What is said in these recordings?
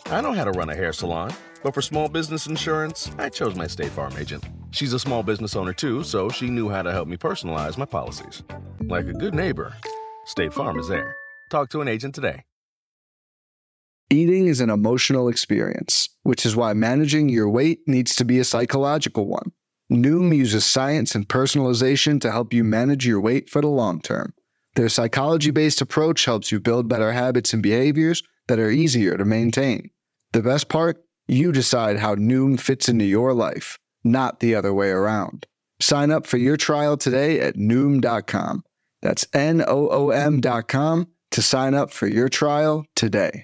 I know how to run a hair salon, but for small business insurance, I chose my State Farm agent. She's a small business owner too, so she knew how to help me personalize my policies. Like a good neighbor, State Farm is there. Talk to an agent today. Eating is an emotional experience, which is why managing your weight needs to be a psychological one. Noom uses science and personalization to help you manage your weight for the long term. Their psychology-based approach helps you build better habits and behaviors that are easier to maintain. The best part? You decide how Noom fits into your life, not the other way around. Sign up for your trial today at Noom.com. That's Noom.com to sign up for your trial today.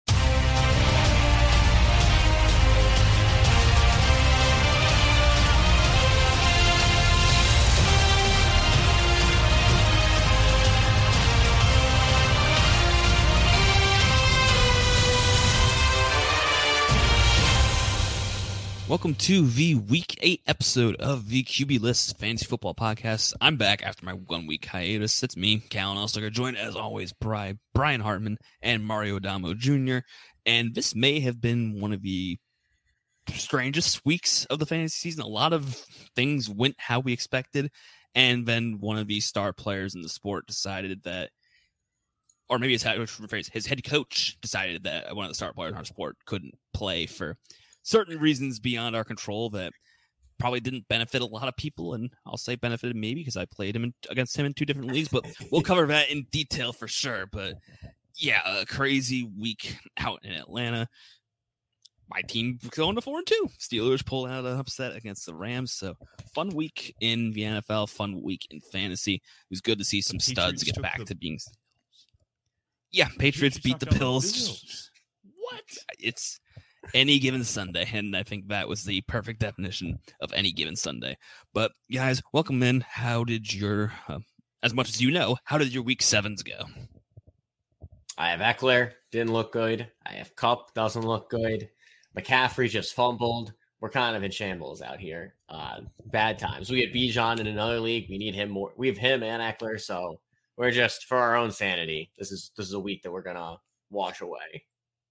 Welcome to the Week 8 episode of the QB List Fantasy Football Podcast. I'm back after my 1 week hiatus. It's me, Callan Allstar, joined as always by Brian Hartman and Mario Adamo Jr. And this may have been one of the strangest weeks of the fantasy season. A lot of things went how we expected, and then one of the star players in the sport decided that, or maybe his head coach decided that one of the star players in our sport couldn't play for certain reasons beyond our control that probably didn't benefit a lot of people, and I'll say benefited me because I played him against him in 2 different leagues, but we'll cover that in detail for sure. But yeah, a crazy week out in Atlanta. My team going to 4-2. Steelers pulled out an upset against the Rams, so fun week in the NFL, fun week in fantasy. It was good to see some studs get back to being. Yeah, Patriots beat the Bills. What? It's any given Sunday, and I think that was the perfect definition of any given Sunday. But guys, welcome in. How did your, as much as you know, how did your week 7s go? I have Eckler, didn't look good. I have Kupp, doesn't look good. McCaffrey just fumbled. We're kind of in shambles out here. Bad times. We had Bijan in another league. We need him more. We have him and Eckler, so we're just, for our own sanity, this is a week that we're gonna wash away.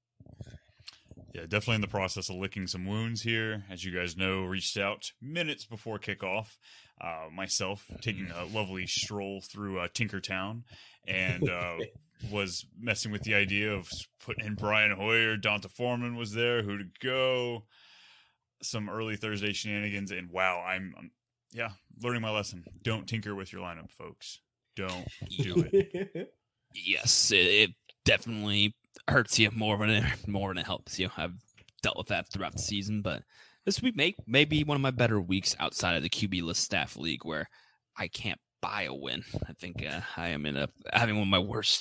Yeah, definitely in the process of licking some wounds here. As you guys know, reached out minutes before kickoff. Myself taking a lovely stroll through Tinkertown and was messing with the idea of putting in Brian Hoyer. Donta Foreman was there. Who to go? Some early Thursday shenanigans. And wow, I'm learning my lesson. Don't tinker with your lineup, folks. Don't do it. Yes, it definitely hurts you more than it helps you. I've dealt with that throughout the season, but this week may be one of my better weeks outside of the QB List Staff League where I can't buy a win. I think I am having one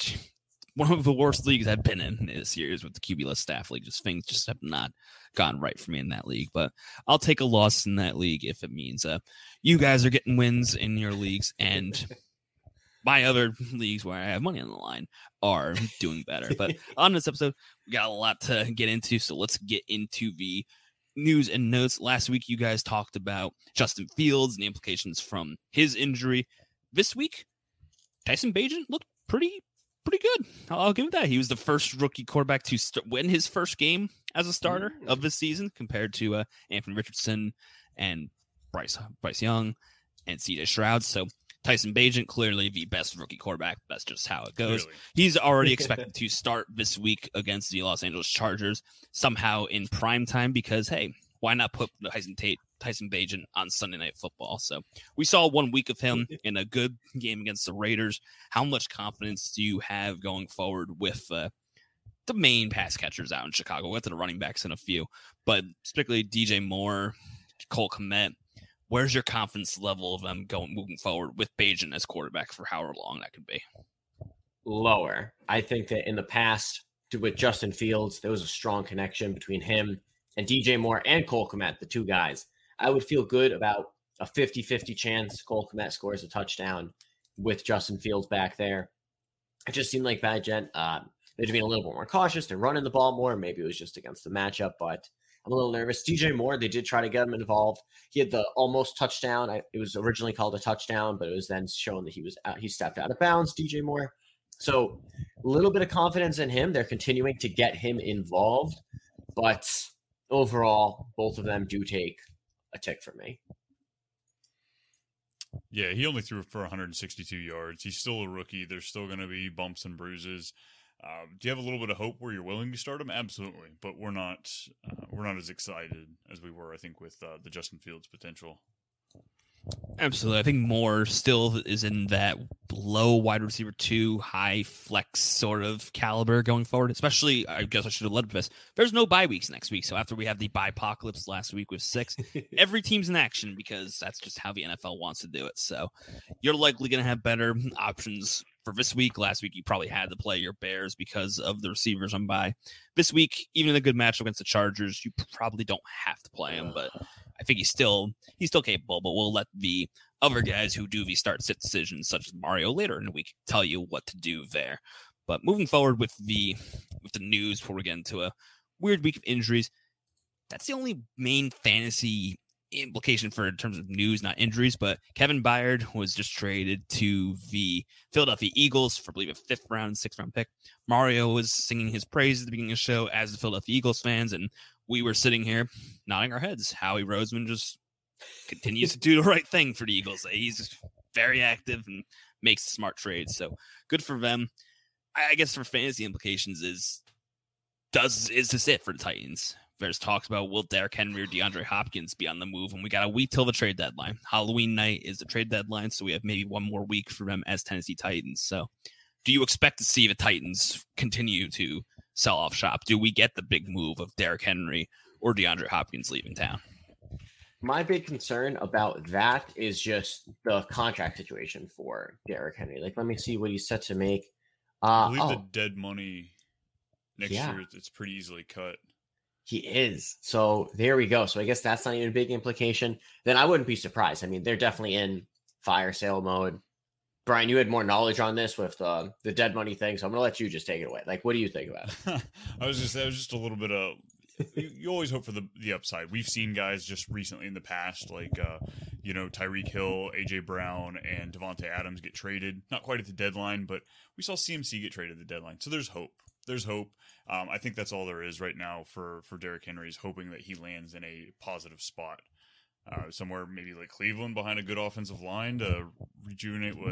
of the worst leagues I've been in this year is with the QB List Staff League. Things just have not gone right for me in that league, but I'll take a loss in that league if it means you guys are getting wins in your leagues and my other leagues where I have money on the line are doing better. But on this episode, we got a lot to get into, so let's get into the news and notes. Last week, you guys talked about Justin Fields and the implications from his injury. This week, Tyson Bagent looked pretty good. I'll give it that. He was the first rookie quarterback to win his first game as a starter of this season compared to Anthony Richardson and Bryce Young and CJ Stroud. So Tyson Bagent, clearly the best rookie quarterback. That's just how it goes. Really? He's already expected to start this week against the Los Angeles Chargers somehow in prime time because, hey, why not put Tyson Bagent on Sunday Night Football? So we saw 1 week of him in a good game against the Raiders. How much confidence do you have going forward with the main pass catchers out in Chicago? We'll get to the running backs in a few, but particularly DJ Moore, Cole Kmet. Where's your confidence level of them moving forward with Bagent as quarterback for however long that could be? Lower. I think that in the past with Justin Fields, there was a strong connection between him and DJ Moore and Cole Kmet, the two guys. I would feel good about a 50-50 chance Cole Kmet scores a touchdown with Justin Fields back there. It just seemed like Bagent, they're being a little bit more cautious. They're running the ball more. Maybe it was just against the matchup, but I'm a little nervous. DJ Moore, they did try to get him involved. He had the almost touchdown. It was originally called a touchdown, but it was then shown that he stepped out of bounds, DJ Moore. So a little bit of confidence in him. They're continuing to get him involved. But overall, both of them do take a tick for me. Yeah, he only threw for 162 yards. He's still a rookie. There's still going to be bumps and bruises. Do you have a little bit of hope where you're willing to start him? Absolutely, but we're not as excited as we were, I think, with the Justin Fields potential. Absolutely. I think Moore still is in that low wide receiver 2, high flex sort of caliber going forward, especially, I guess I should have led with this. There's no bye weeks next week. So after we have the bye apocalypse last week with 6, every team's in action because that's just how the NFL wants to do it. So you're likely going to have better options for this week. Last week, you probably had to play your Bears because of the receivers on bye. This week, even in a good matchup against the Chargers, you probably don't have to play him, but I think he's still capable, but we'll let the other guys who do the start-sit decisions, such as Mario, later in the week, tell you what to do there. But moving forward with the news before we get into a weird week of injuries, that's the only main fantasy implication for in terms of news, not injuries. But Kevin Byard was just traded to the Philadelphia Eagles for, I believe, a 5th round, 6th round pick. Mario was singing his praise at the beginning of the show as the Philadelphia Eagles fans, and we were sitting here nodding our heads. Howie Roseman just continues to do the right thing for the Eagles. He's very active and makes smart trades. So good for them. I guess for fantasy implications is this it for the Titans? There's talks about will Derrick Henry or DeAndre Hopkins be on the move, and we got a week till the trade deadline. Halloween night is the trade deadline, so we have maybe one more week for them as Tennessee Titans. So do you expect to see the Titans continue to sell off shop? Do we get the big move of Derrick Henry or DeAndre Hopkins leaving town? My big concern about that is just the contract situation for Derrick Henry. Like, let me see what he's set to make. I believe the dead money next year, it's pretty easily cut. He is. So there we go. So I guess that's not even a big implication. Then I wouldn't be surprised. I mean, they're definitely in fire sale mode. Brian, you had more knowledge on this with the dead money thing, so I'm going to let you just take it away. Like, what do you think about it? I was just a little bit of you always hope for the upside. We've seen guys just recently in the past, like Tyreek Hill, AJ Brown, and Devontae Adams get traded. Not quite at the deadline, but we saw CMC get traded at the deadline. So there's hope. There's hope. I think that's all there is right now for Derrick Henry, is hoping that he lands in a positive spot. Somewhere maybe like Cleveland behind a good offensive line to rejuvenate what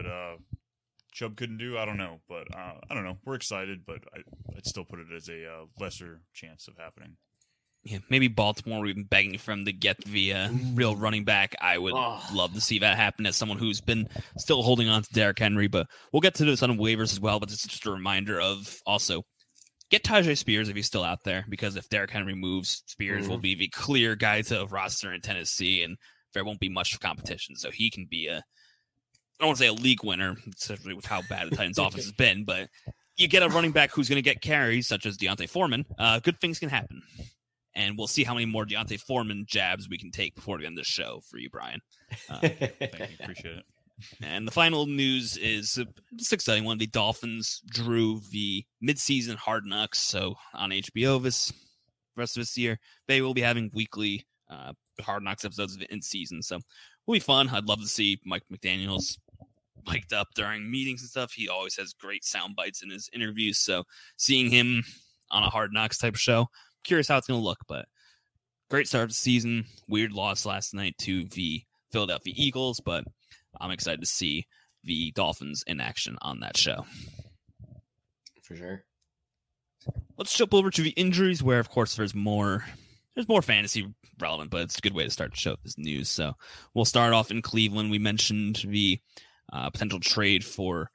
Chubb couldn't do. I don't know, but I don't know. We're excited, but I'd still put it as a lesser chance of happening. Yeah, maybe Baltimore. We've been begging for them to get the real running back. I would love to see that happen as someone who's been still holding on to Derrick Henry, but we'll get to this on waivers as well. But it's just a reminder of also get Tyjae Spears if he's still out there, because if Derrick Henry moves, Spears will be the clear guy to roster in Tennessee, and there won't be much competition. So he can be I don't want to say a league winner, especially with how bad the Titans' offense has been, but you get a running back who's going to get carries, such as Deontay Foreman. Good things can happen. And we'll see how many more Deontay Foreman jabs we can take before we end this show for you, Brian. Thank you. Appreciate it. And the final news is just an exciting one. The Dolphins drew the midseason Hard Knocks, so on HBO this rest of this year. They will be having weekly Hard Knocks episodes in season, so it'll be fun. I'd love to see Mike McDaniels mic'd up during meetings and stuff. He always has great sound bites in his interviews, so seeing him on a Hard Knocks type of show, curious how it's going to look, but great start of the season. Weird loss last night to the Philadelphia Eagles, but I'm excited to see the Dolphins in action on that show. For sure. Let's jump over to the injuries, where, of course, there's more fantasy relevant, but it's a good way to start the show with this news. So we'll start off in Cleveland. We mentioned the potential trade for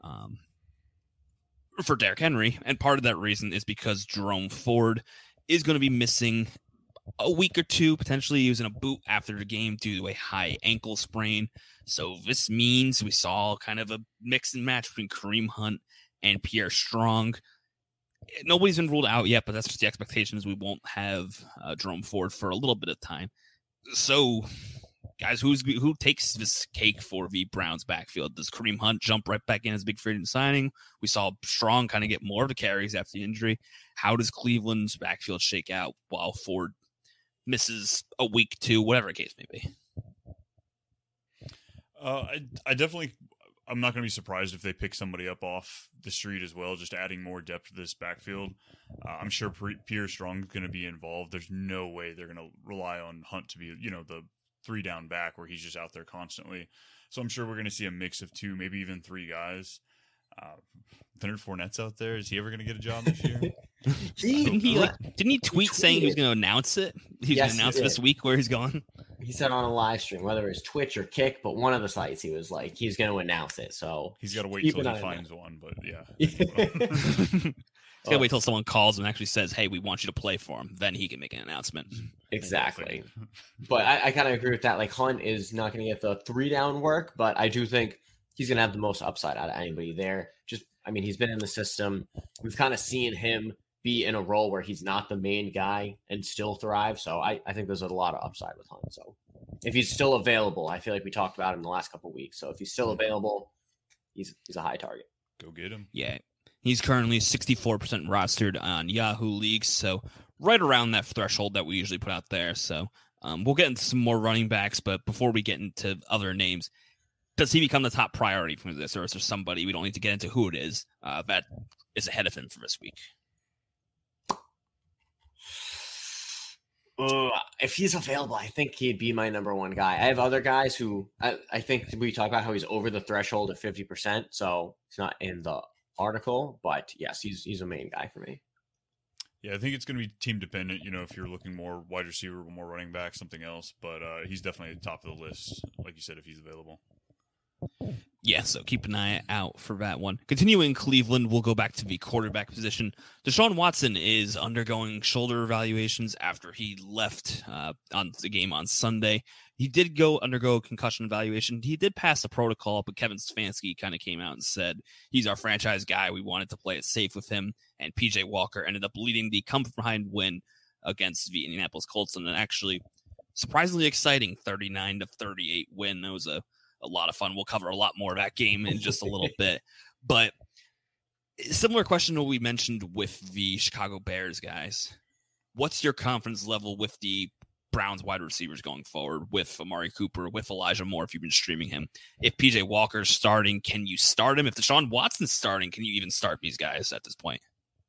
Derrick Henry, and part of that reason is because Jerome Ford is going to be missing a week or two. Potentially he was in a boot after the game due to a high ankle sprain. So this means we saw kind of a mix and match between Kareem Hunt and Pierre Strong. Nobody's been ruled out yet, but that's just the expectation, is we won't have Jerome Ford for a little bit of time. So, guys, who takes this cake for the Browns backfield? Does Kareem Hunt jump right back in as a big free agent signing? We saw Strong kind of get more of the carries after the injury. How does Cleveland's backfield shake out while Ford misses a week, 2, whatever the case may be? I definitely I'm not going to be surprised if they pick somebody up off the street as well, just adding more depth to this backfield. I'm sure Pierre Strong's going to be involved. There's no way they're going to rely on Hunt to be, the 3-down back where he's just out there constantly. So I'm sure we're going to see a mix of 2, maybe even 3 guys. Leonard Fournette's out there. Is he ever going to get a job this year? Didn't he tweet saying he was going to announce it? He was going to announce this week where he's going. He said on a live stream, whether it's Twitch or Kick, but one of the sites, he was like, he's going to announce it. So he's got to wait till he finds one. But yeah, he's got to wait till someone calls and actually says, "Hey, we want you to play for him." Then he can make an announcement. Exactly. But I kind of agree with that. Like, Hunt is not going to get the 3-down work, but I do think he's going to have the most upside out of anybody there. He's been in the system. We've kind of seen him be in a role where he's not the main guy and still thrive. So I think there's a lot of upside with Hunt. So if he's still available, I feel like we talked about him in the last couple of weeks. So if he's still available, he's a high target. Go get him. Yeah. He's currently 64% rostered on Yahoo Leagues. So right around that threshold that we usually put out there. So we'll get into some more running backs. But before we get into other names, does he become the top priority for this, or is there somebody we don't need to get into who it is that is ahead of him for this week? If he's available, I think he'd be my number one guy. I have other guys who I think we talk about how he's over the threshold of 50%, so he's not in the article. But yes, he's a main guy for me. Yeah, I think it's going to be team dependent. If you're looking more wide receiver, more running back, something else. But he's definitely at the top of the list, like you said, if he's available. Yeah, so keep an eye out for that one. Continuing Cleveland, we'll go back to the quarterback position. Deshaun Watson is undergoing shoulder evaluations after he left on the game on Sunday. He did undergo a concussion evaluation. He did pass the protocol, but Kevin Stefanski kind of came out and said, he's our franchise guy. We wanted to play it safe with him. And PJ Walker ended up leading the come-from-behind win against the Indianapolis Colts. And an actually surprisingly exciting 39-38 win. That was a lot of fun. We'll cover a lot more of that game in just a little bit. But similar question to what we mentioned with the Chicago Bears guys. What's your confidence level with the Browns wide receivers going forward, with Amari Cooper, with Elijah Moore, if you've been streaming him? If PJ Walker's starting, can you start him? If Deshaun Watson's starting, can you even start these guys at this point?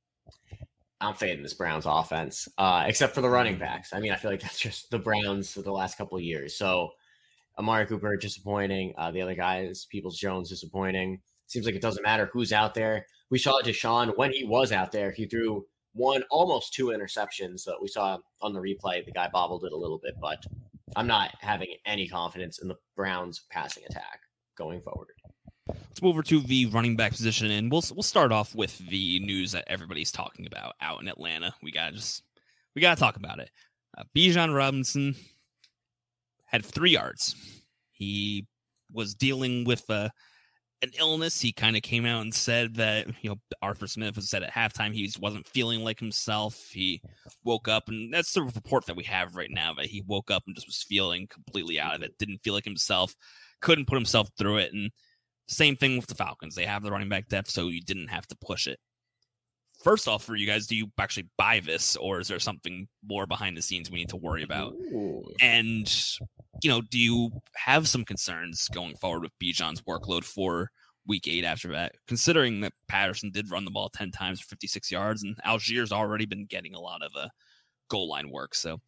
I'm fading this Browns offense, except for the running backs. I feel like that's just the Browns for the last couple of years. So Amari Cooper, disappointing. The other guys, Peoples-Jones, disappointing. Seems like it doesn't matter who's out there. We saw Deshaun when he was out there. He threw almost 2 interceptions that we saw on the replay. The guy bobbled it a little bit, but I'm not having any confidence in the Browns passing attack going forward. Let's move over to the running back position, and we'll start off with the news that everybody's talking about out in Atlanta. We gotta talk about it. Bijan Robinson had 3 yards. He was dealing with an illness. He kind of came out and said that, Arthur Smith has said at halftime he wasn't feeling like himself. He woke up, and that's the report that we have right now, that he woke up and just was feeling completely out of it, didn't feel like himself, couldn't put himself through it. And same thing with the Falcons. They have the running back depth, so you didn't have to push it. First off, for you guys, do you actually buy this, or is there something more behind the scenes we need to worry about? Ooh. And, do you have some concerns going forward with Bijan's workload for week 8 after that, considering that Patterson did run the ball 10 times for 56 yards, and Algiers already been getting a lot of goal line work. So,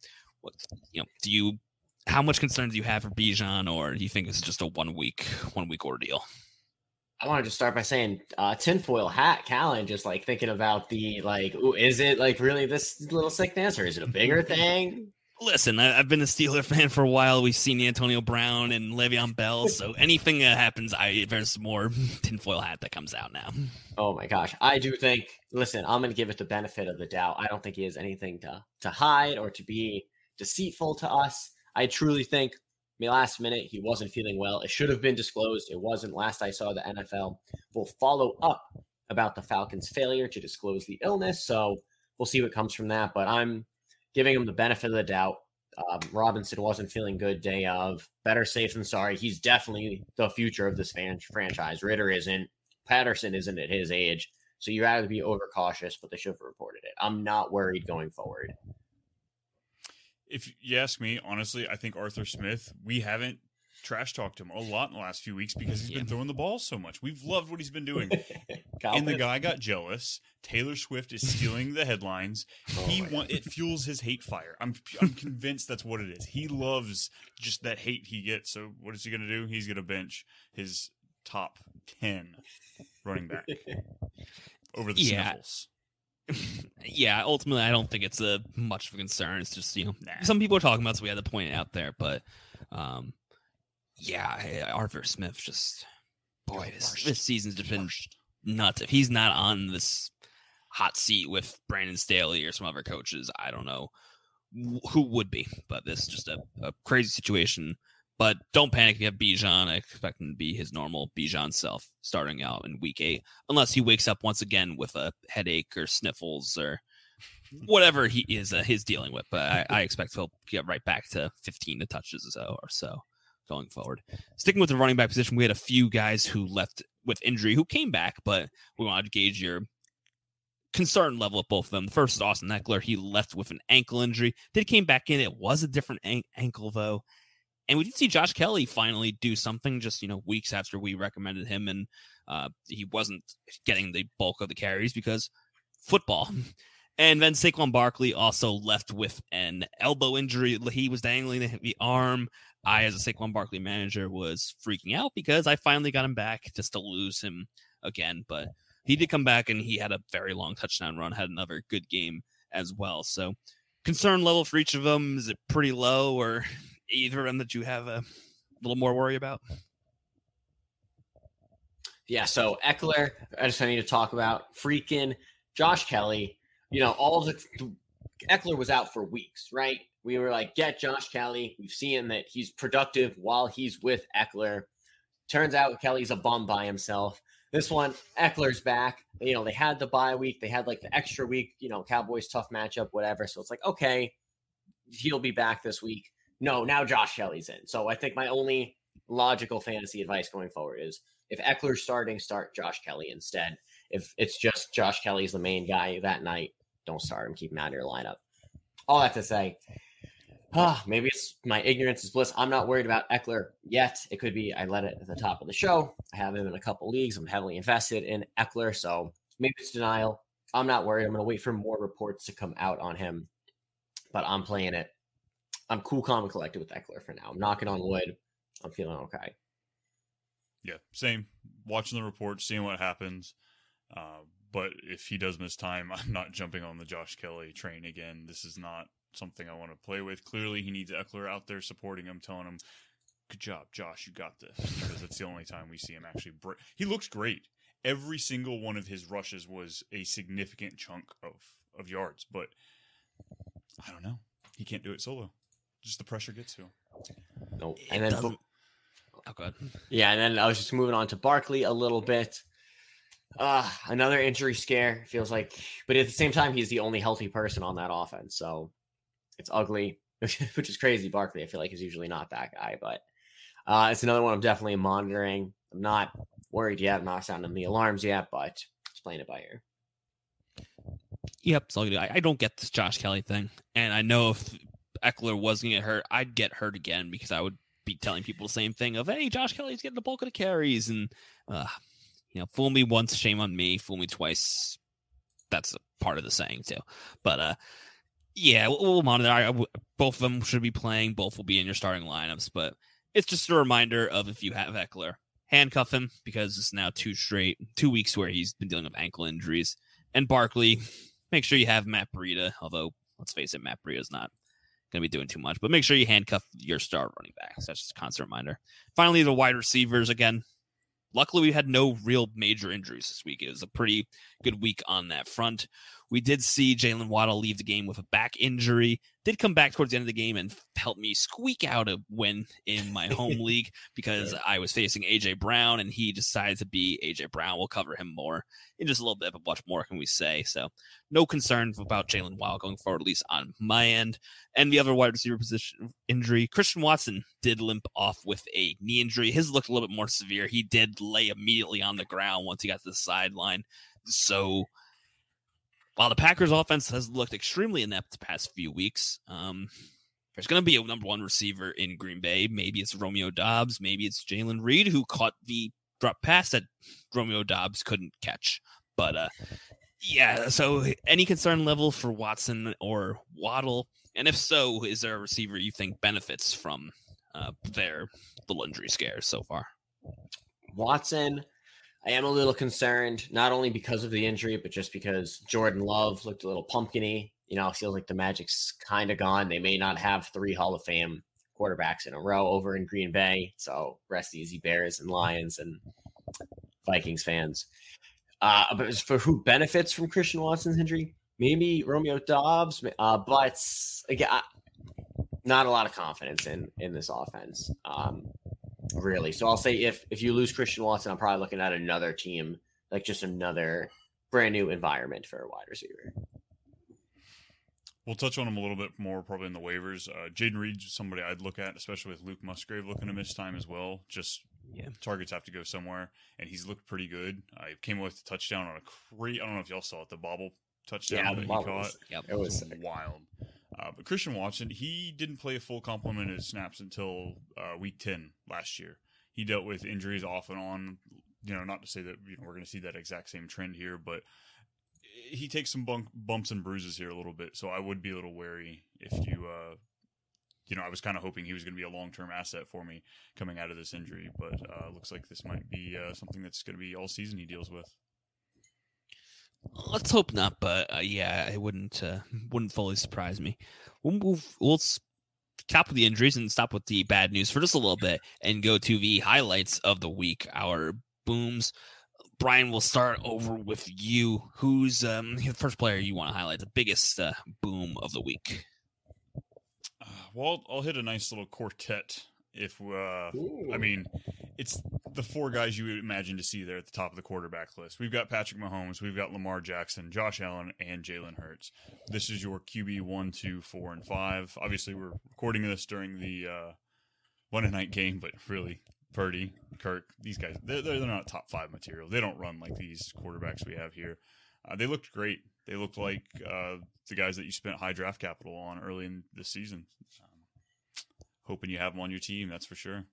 how much concern do you have for Bijan, or do you think it's just a one week ordeal? I want to just start by saying tinfoil hat Callan, just like thinking about is it like really this little sickness, or is it a bigger thing? Listen, I've been a Steeler fan for a while. We've seen Antonio Brown and Le'Veon Bell, so anything that happens, there's more tinfoil hat that comes out now. Oh my gosh. I do think, listen, I'm going to give it the benefit of the doubt. I don't think he has anything to hide or to be deceitful to us. I truly think last minute he wasn't feeling well. It should have been disclosed. It wasn't. Last I saw, the NFL will follow up about the Falcons' failure to disclose the illness, so we'll see what comes from that. But I'm giving him the benefit of the doubt. Robinson wasn't feeling good day of. Better safe than sorry. He's definitely the future of this franchise. Ritter isn't. Patterson isn't at his age. So you have to be overcautious, but they should have reported it. I'm not worried going forward. If you ask me, honestly, I think Arthur Smith, we haven't trash talked him a lot in the last few weeks because he's been throwing the ball so much. We've loved what he's been doing. And the guy got jealous. Taylor Swift is stealing the headlines. It fuels his hate fire. I'm convinced that's what it is. He loves just that hate he gets. So what is he going to do? He's going to bench his top 10 running back over the Sniffles. Yeah, ultimately, I don't think it's much of a concern. It's just, some people are talking about, so we had to point it out there. But, Arthur Smith just, this season's just been nuts. If he's not on this hot seat with Brandon Staley or some other coaches, I don't know who would be. But this is just a crazy situation. But don't panic if you have Bijan. I expect him to be his normal Bijan self starting out in week 8, unless he wakes up once again with a headache or sniffles or whatever he is he's dealing with. But I expect he'll get right back to 15 touches or so going forward. Sticking with the running back position, we had a few guys who left with injury who came back, but we wanted to gauge your concern level of both of them. The first is Austin Ekeler. He left with an ankle injury. Then came back in. It was a different ankle, though. And we did see Josh Kelly finally do something just, weeks after we recommended him. And he wasn't getting the bulk of the carries because football. And then Saquon Barkley also left with an elbow injury. He was dangling the arm. I, as a Saquon Barkley manager, was freaking out because I finally got him back just to lose him again. But he did come back and he had a very long touchdown run, had another good game as well. So concern level for each of them, is it pretty low, or either of them that you have a little more worry about? Yeah, so Ekeler, I need to talk about freaking Josh Kelly. Ekeler was out for weeks, right? We were like, get Josh Kelly. We've seen that he's productive while he's with Ekeler. Turns out Kelly's a bum by himself. This one, Eckler's back. They had the bye week. They had like the extra week, Cowboys tough matchup, whatever. So it's like, okay, he'll be back this week. No, now Josh Kelly's in. So I think my only logical fantasy advice going forward is if Eckler's starting, start Josh Kelly instead. If it's just Josh Kelly's the main guy that night, don't start him. Keep him out of your lineup. All that to say, maybe it's my ignorance is bliss. I'm not worried about Ekeler yet. It could be I let it at the top of the show. I have him in a couple leagues. I'm heavily invested in Ekeler, so maybe it's denial. I'm not worried. I'm going to wait for more reports to come out on him, but I'm playing it. I'm cool, calm, and collected with Ekeler for now. I'm knocking on wood. I'm feeling okay. Yeah, same. Watching the reports, seeing what happens. But if he does miss time, I'm not jumping on the Josh Kelly train again. This is not something I want to play with. Clearly, he needs Ekeler out there supporting him, telling him, good job, Josh, you got this. Because it's the only time we see him actually he looks great. Every single one of his rushes was a significant chunk of yards. But I don't know. He can't do it solo. Just the pressure gets to him. Nope. And then, go ahead. Yeah, and then I was just moving on to Barkley a little bit. Another injury scare, feels like. But at the same time, he's the only healthy person on that offense. So it's ugly, which is crazy. Barkley, I feel like, is usually not that guy. But it's another one I'm definitely monitoring. I'm not worried yet. I'm not sounding the alarms yet, but just playing it by ear. Yep. So I don't get this Josh Kelly thing. And I know if Ekeler was going to get hurt, I'd get hurt again because I would be telling people the same thing of, hey, Josh Kelly's getting the bulk of the carries. And, fool me once, shame on me. Fool me twice. That's a part of the saying too. But, we'll monitor. Both of them should be playing. Both will be in your starting lineups. But it's just a reminder of, if you have Ekeler, handcuff him, because it's now 2 weeks where he's been dealing with ankle injuries. And Barkley, make sure you have Matt Breida. Although, let's face it, Matt Breida's not going to be doing too much, but make sure you handcuff your star running backs. That's just a constant reminder. Finally, the wide receivers again. Luckily, we had no real major injuries this week. It was a pretty good week on that front. We did see Jalen Waddle leave the game with a back injury. Did come back towards the end of the game and help me squeak out a win in my home league because I was facing A.J. Brown, and he decided to be A.J. Brown. We'll cover him more in just a little bit, but what more can we say? So no concern about Jalen Waddle going forward, at least on my end. And the other wide receiver position injury, Christian Watson did limp off with a knee injury. His looked a little bit more severe. He did lay immediately on the ground once he got to the sideline. So while the Packers offense has looked extremely inept the past few weeks, there's going to be a number one receiver in Green Bay. Maybe it's Romeo Doubs. Maybe it's Jalen Reed, who caught the drop pass that Romeo Doubs couldn't catch. But yeah, so any concern level for Watson or Waddle? And if so, is there a receiver you think benefits from their little injury scares so far? Watson, I am a little concerned, not only because of the injury, but just because Jordan Love looked a little pumpkin-y. You know, it feels like the magic's kind of gone. They may not have 3 Hall of Fame quarterbacks in a row over in Green Bay. So rest easy, Bears and Lions and Vikings fans. But as for who benefits from Christian Watson's injury, maybe Romeo Doubs, but again, not a lot of confidence in this offense, really. So I'll say if you lose Christian Watson, I'm probably looking at another team, like just another brand new environment for a wide receiver. We'll touch on him a little bit more probably in the waivers. Jaden Reed's somebody I'd look at, especially with Luke Musgrave looking to miss time as well. Just targets have to go somewhere, and he's looked pretty good. I came with a touchdown on I don't know if y'all saw it, the bobble touchdown that he caught. It was wild. But Christian Watson, he didn't play a full complement of snaps until week 10 last year. He dealt with injuries off and on. You know, not to say that we're going to see that exact same trend here, but he takes some bumps and bruises here a little bit. So I would be a little wary if you, I was kind of hoping he was going to be a long-term asset for me coming out of this injury, but looks like this might be something that's going to be all season he deals with. Let's hope not, but yeah, it wouldn't fully surprise me. We'll stop with the injuries and stop with the bad news for just a little bit and go to the highlights of the week, our booms. Brian, we'll start over with you. Who's the first player you want to highlight, the biggest boom of the week? Well, I'll hit a nice little quartet. It's the 4 guys you would imagine to see there at the top of the quarterback list. We've got Patrick Mahomes, we've got Lamar Jackson, Josh Allen, and Jalen Hurts. This is your QB 1, 2, 4, and 5. Obviously, we're recording this during the Monday night game, but really, Purdy, Kirk, these guys, they're not top 5 material. They don't run like these quarterbacks we have here. They looked great. They looked like the guys that you spent high draft capital on early in this season. Hoping you have them on your team, that's for sure.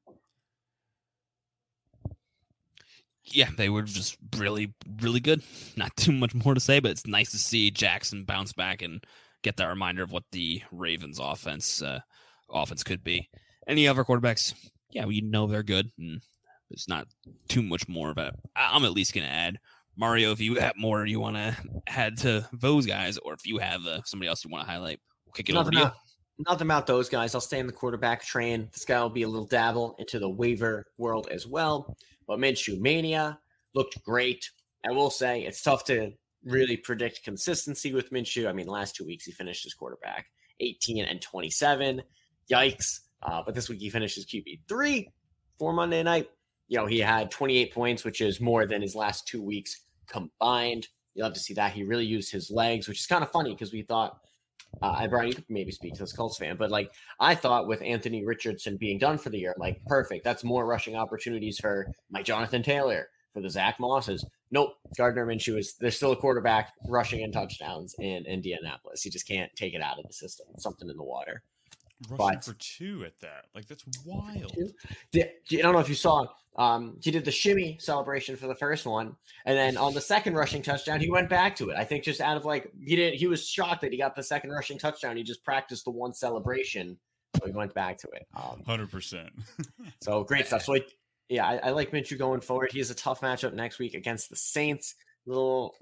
Yeah, they were just really, really good. Not too much more to say, but it's nice to see Jackson bounce back and get that reminder of what the Ravens offense could be. Any other quarterbacks? Yeah, we know they're good, and there's not too much more, but I'm at least going to add Mario. If you have more you want to add to those guys, or if you have somebody else you want to highlight, we'll kick it over to you. Nothing about those guys. I'll stay in the quarterback train. This guy will be a little dabble into the waiver world as well. But Minshew Mania looked great. I will say it's tough to really predict consistency with Minshew. I mean, the last 2 weeks he finished his quarterback 18 and 27. Yikes. But this week he finished his QB3 for Monday night. He had 28 points, which is more than his last 2 weeks combined. You'll have to see that. He really used his legs, which is kind of funny because we thought, Brian, you could maybe speak to this Colts fan, but I thought with Anthony Richardson being done for the year, perfect. That's more rushing opportunities for my Jonathan Taylor, for the Zach Mosses. Nope. Gardner Minshew there's still a quarterback rushing in touchdowns in Indianapolis. He just can't take it out of the system. Something in the water. Rushing for 2 at that. That's wild. I don't know if you saw, he did the shimmy celebration for the first one. And then on the second rushing touchdown, he went back to it. I think just out of he was shocked that he got the second rushing touchdown. He just practiced the one celebration. So he went back to it. 100%. So great stuff. So I like Minshew going forward. He has a tough matchup next week against the Saints. But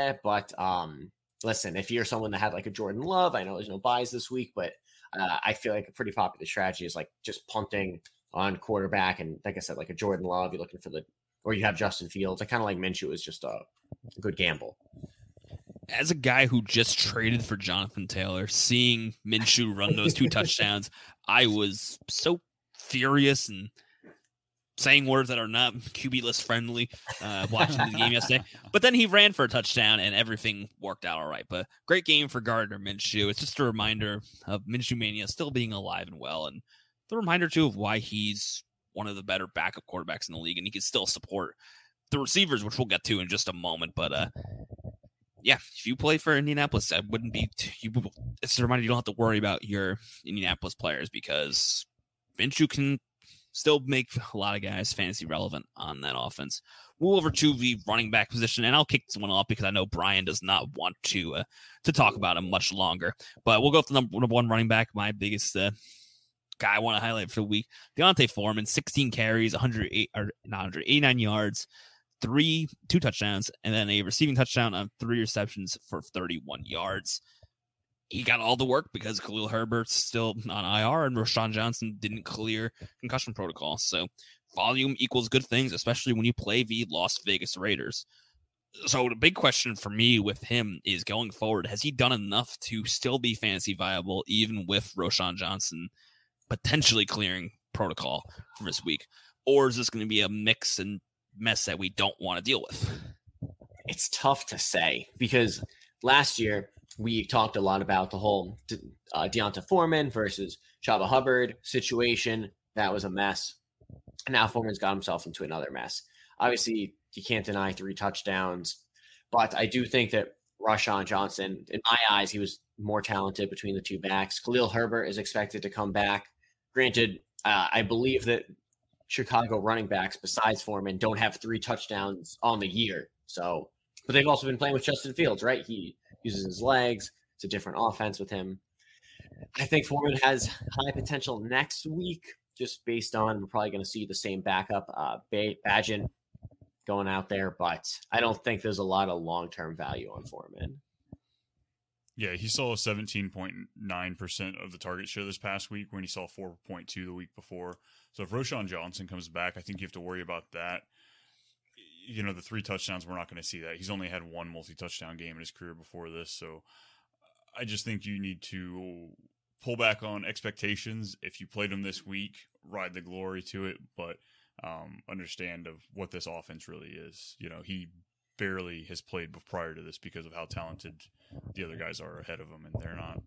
listen, if you're someone that had a Jordan Love, I know there's no buys this week, but I feel like a pretty popular strategy is just punting on quarterback. And like I said, a Jordan Love, you're looking for or you have Justin Fields. I kind of like Minshew is just a good gamble. As a guy who just traded for Jonathan Taylor, seeing Minshew run those 2 touchdowns, I was so furious and saying words that are not QB list friendly watching the game yesterday. But then he ran for a touchdown and everything worked out all right. But great game for Gardner Minshew. It's just a reminder of Minshew Mania still being alive and well. And the reminder, too, of why he's one of the better backup quarterbacks in the league. And he can still support the receivers, which we'll get to in just a moment. But yeah, if you play for Indianapolis, I wouldn't be. It's a reminder you don't have to worry about your Indianapolis players because Minshew can still make a lot of guys fantasy relevant on that offense. We'll over to the running back position, and I'll kick this one off because I know Brian does not want to talk about him much longer. But we'll go with the number one running back, my biggest guy I want to highlight for the week, D'Onta Foreman, 16 carries, 89 yards, two touchdowns, and then a receiving touchdown on 3 receptions for 31 yards. He got all the work because Khalil Herbert's still on IR and Roschon Johnson didn't clear concussion protocol. So volume equals good things, especially when you play the Las Vegas Raiders. So the big question for me with him is going forward, has he done enough to still be fantasy viable, even with Roschon Johnson potentially clearing protocol for this week? Or is this going to be a mix and mess that we don't want to deal with? It's tough to say because last year we talked a lot about the whole D'Onta Foreman versus Chaba Hubbard situation. That was a mess. And now Foreman's got himself into another mess. Obviously, you can't deny 3 touchdowns, but I do think that Roschon Johnson, in my eyes, he was more talented between the two backs. Khalil Herbert is expected to come back. Granted, I believe that Chicago running backs, besides Foreman, don't have 3 touchdowns on the year. So, but they've also been playing with Justin Fields, right? He uses his legs. It's a different offense with him. I think Foreman has high potential next week, just based on we're probably going to see the same backup, Bagent, going out there. But I don't think there's a lot of long-term value on Foreman. Yeah, he saw 17.9% of the target share this past week when he saw 4.2 the week before. So if Roschon Johnson comes back, I think you have to worry about that. You know, the 3 touchdowns, we're not going to see that. He's only had 1 multi-touchdown game in his career before this. So I just think you need to pull back on expectations. If you played him this week, ride the glory to it, but understand of what this offense really is. You know, he barely has played prior to this because of how talented the other guys are ahead of him, and they're not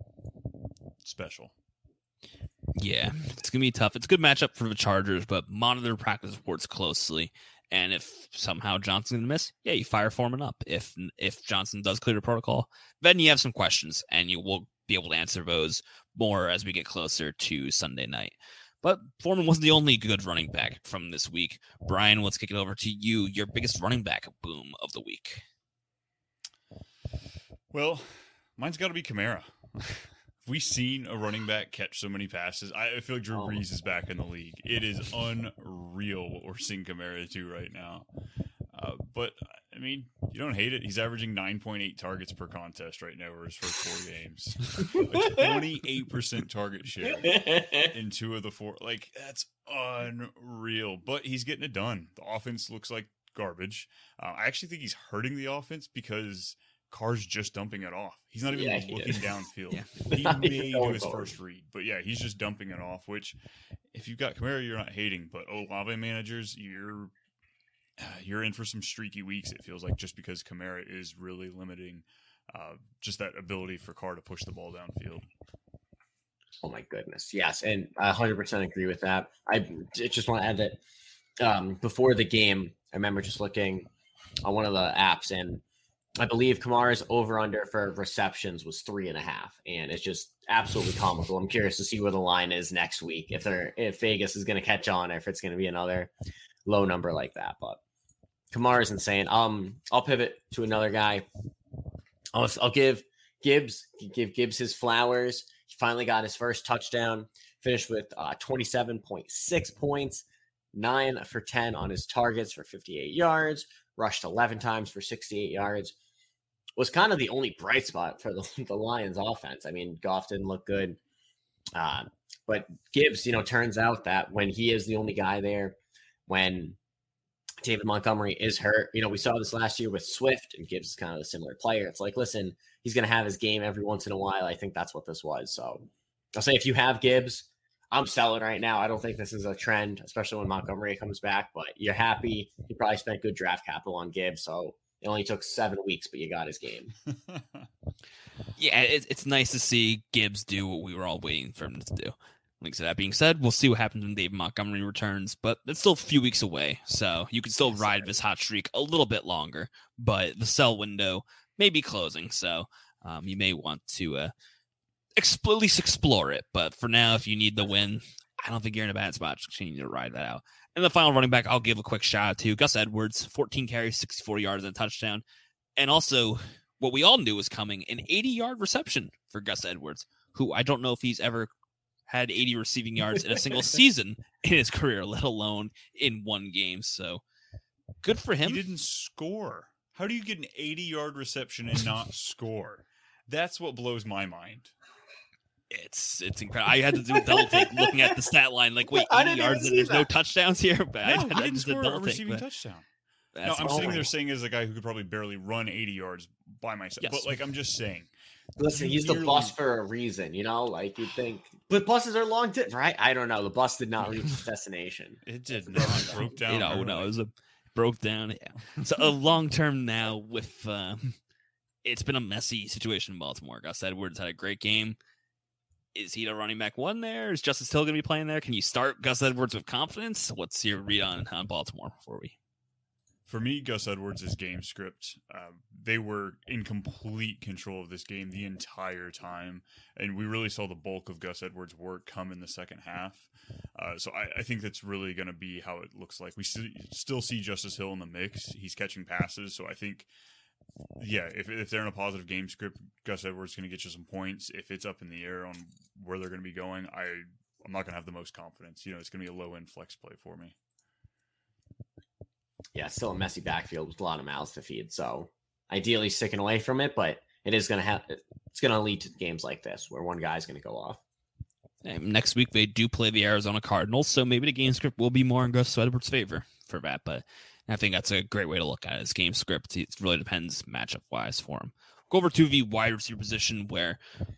special. Yeah, it's going to be tough. It's a good matchup for the Chargers, but monitor practice reports closely. And if somehow Johnson's going to miss, yeah, you fire Foreman up. If Johnson does clear the protocol, then you have some questions, and you will be able to answer those more as we get closer to Sunday night. But Foreman wasn't the only good running back from this week. Brian, let's kick it over to you, your biggest running back boom of the week. Well, mine's got to be Kamara. We've seen a running back catch so many passes. I feel like Drew Brees is back in the league. It is unreal what we're seeing Kamara do right now. But, I mean, you don't hate it. He's averaging 9.8 targets per contest right now over his first 4 games. A 28% target share in 2 of the 4. Like, that's unreal. But he's getting it done. The offense looks like garbage. I actually think he's hurting the offense because Carr's just dumping it off. He's not even looking downfield. Yeah. He may do his first read. But, yeah, he's just dumping it off, which if you've got Kamara, you're not hating. But Olave managers, you're in for some streaky weeks, it feels like, just because Kamara is really limiting just that ability for Carr to push the ball downfield. Oh, my goodness. Yes, and I 100% agree with that. I just want to add that before the game, I remember just looking on one of the apps, and I believe Kamara's over-under for receptions was 3.5, and it's just absolutely comical. I'm curious to see where the line is next week, if Vegas is going to catch on, or if it's going to be another low number like that. But Kamara's insane. I'll pivot to another guy. I'll give Gibbs his flowers. He finally got his first touchdown. Finished with 27.6 points, 9 for 10 on his targets for 58 yards. Rushed 11 times for 68 yards. Was kind of the only bright spot for the Lions offense. I mean, Goff didn't look good. But Gibbs, turns out that when he is the only guy there, when David Montgomery is hurt, we saw this last year with Swift, and Gibbs is kind of a similar player. It's like, listen, he's going to have his game every once in a while. I think that's what this was. So I'll say if you have Gibbs, I'm selling right now. I don't think this is a trend, especially when Montgomery comes back, but you're happy. You probably spent good draft capital on Gibbs, so it only took 7 weeks, but you got his game. Yeah, it's nice to see Gibbs do what we were all waiting for him to do. Like, so that being said, we'll see what happens when David Montgomery returns, but it's still a few weeks away, so you can still ride this hot streak a little bit longer, but the sell window may be closing. So you may want to at least explore it. But for now, if you need the win, I don't think you're in a bad spot. Just continue to ride that out. And the final running back, I'll give a quick shout out to Gus Edwards, 14 carries, 64 yards, and a touchdown. And also, what we all knew was coming, an 80-yard reception for Gus Edwards, who I don't know if he's ever had 80 receiving yards in a single season in his career, let alone in one game. So good for him. He didn't score. How do you get an 80-yard reception and not score? That's what blows my mind. It's incredible. I had to do a double take looking at the stat line. Like, wait, 80 yards and there's no touchdowns here? But no, he didn't score a receiving touchdown. No, I'm sitting there saying as a guy who could probably barely run 80 yards by myself. Yes. But, like, I'm just saying. Listen, he's the bus for a reason, you know? Like, you'd think. But buses are long, right? I don't know. The bus did not reach its destination. It did not. It broke down. No, it broke down. Yeah. So, a long term now with it's been a messy situation in Baltimore. Gus Edwards had a great game. Is he the running back one there? Is Justice Hill going to be playing there? Can you start Gus Edwards with confidence? What's your read on Baltimore before we? For me, Gus Edwards is game script. They were in complete control of this game the entire time, and we really saw the bulk of Gus Edwards' work come in the second half. So I think that's really going to be how it looks like. We still see Justice Hill in the mix. He's catching passes, so I think, yeah, if they're in a positive game script, Gus Edwards is going to get you some points. If it's up in the air on where they're going to be going, I'm not going to have the most confidence. It's going to be a low-end flex play for me. Yeah, still a messy backfield with a lot of mouths to feed. So ideally sticking away from it, but it is going to lead to games like this where one guy's going to go off. And next week they do play the Arizona Cardinals, so maybe the game script will be more in Gus Edwards' favor for that. But I think that's a great way to look at it. His game script, it really depends matchup wise for him. Go over to the wide receiver position where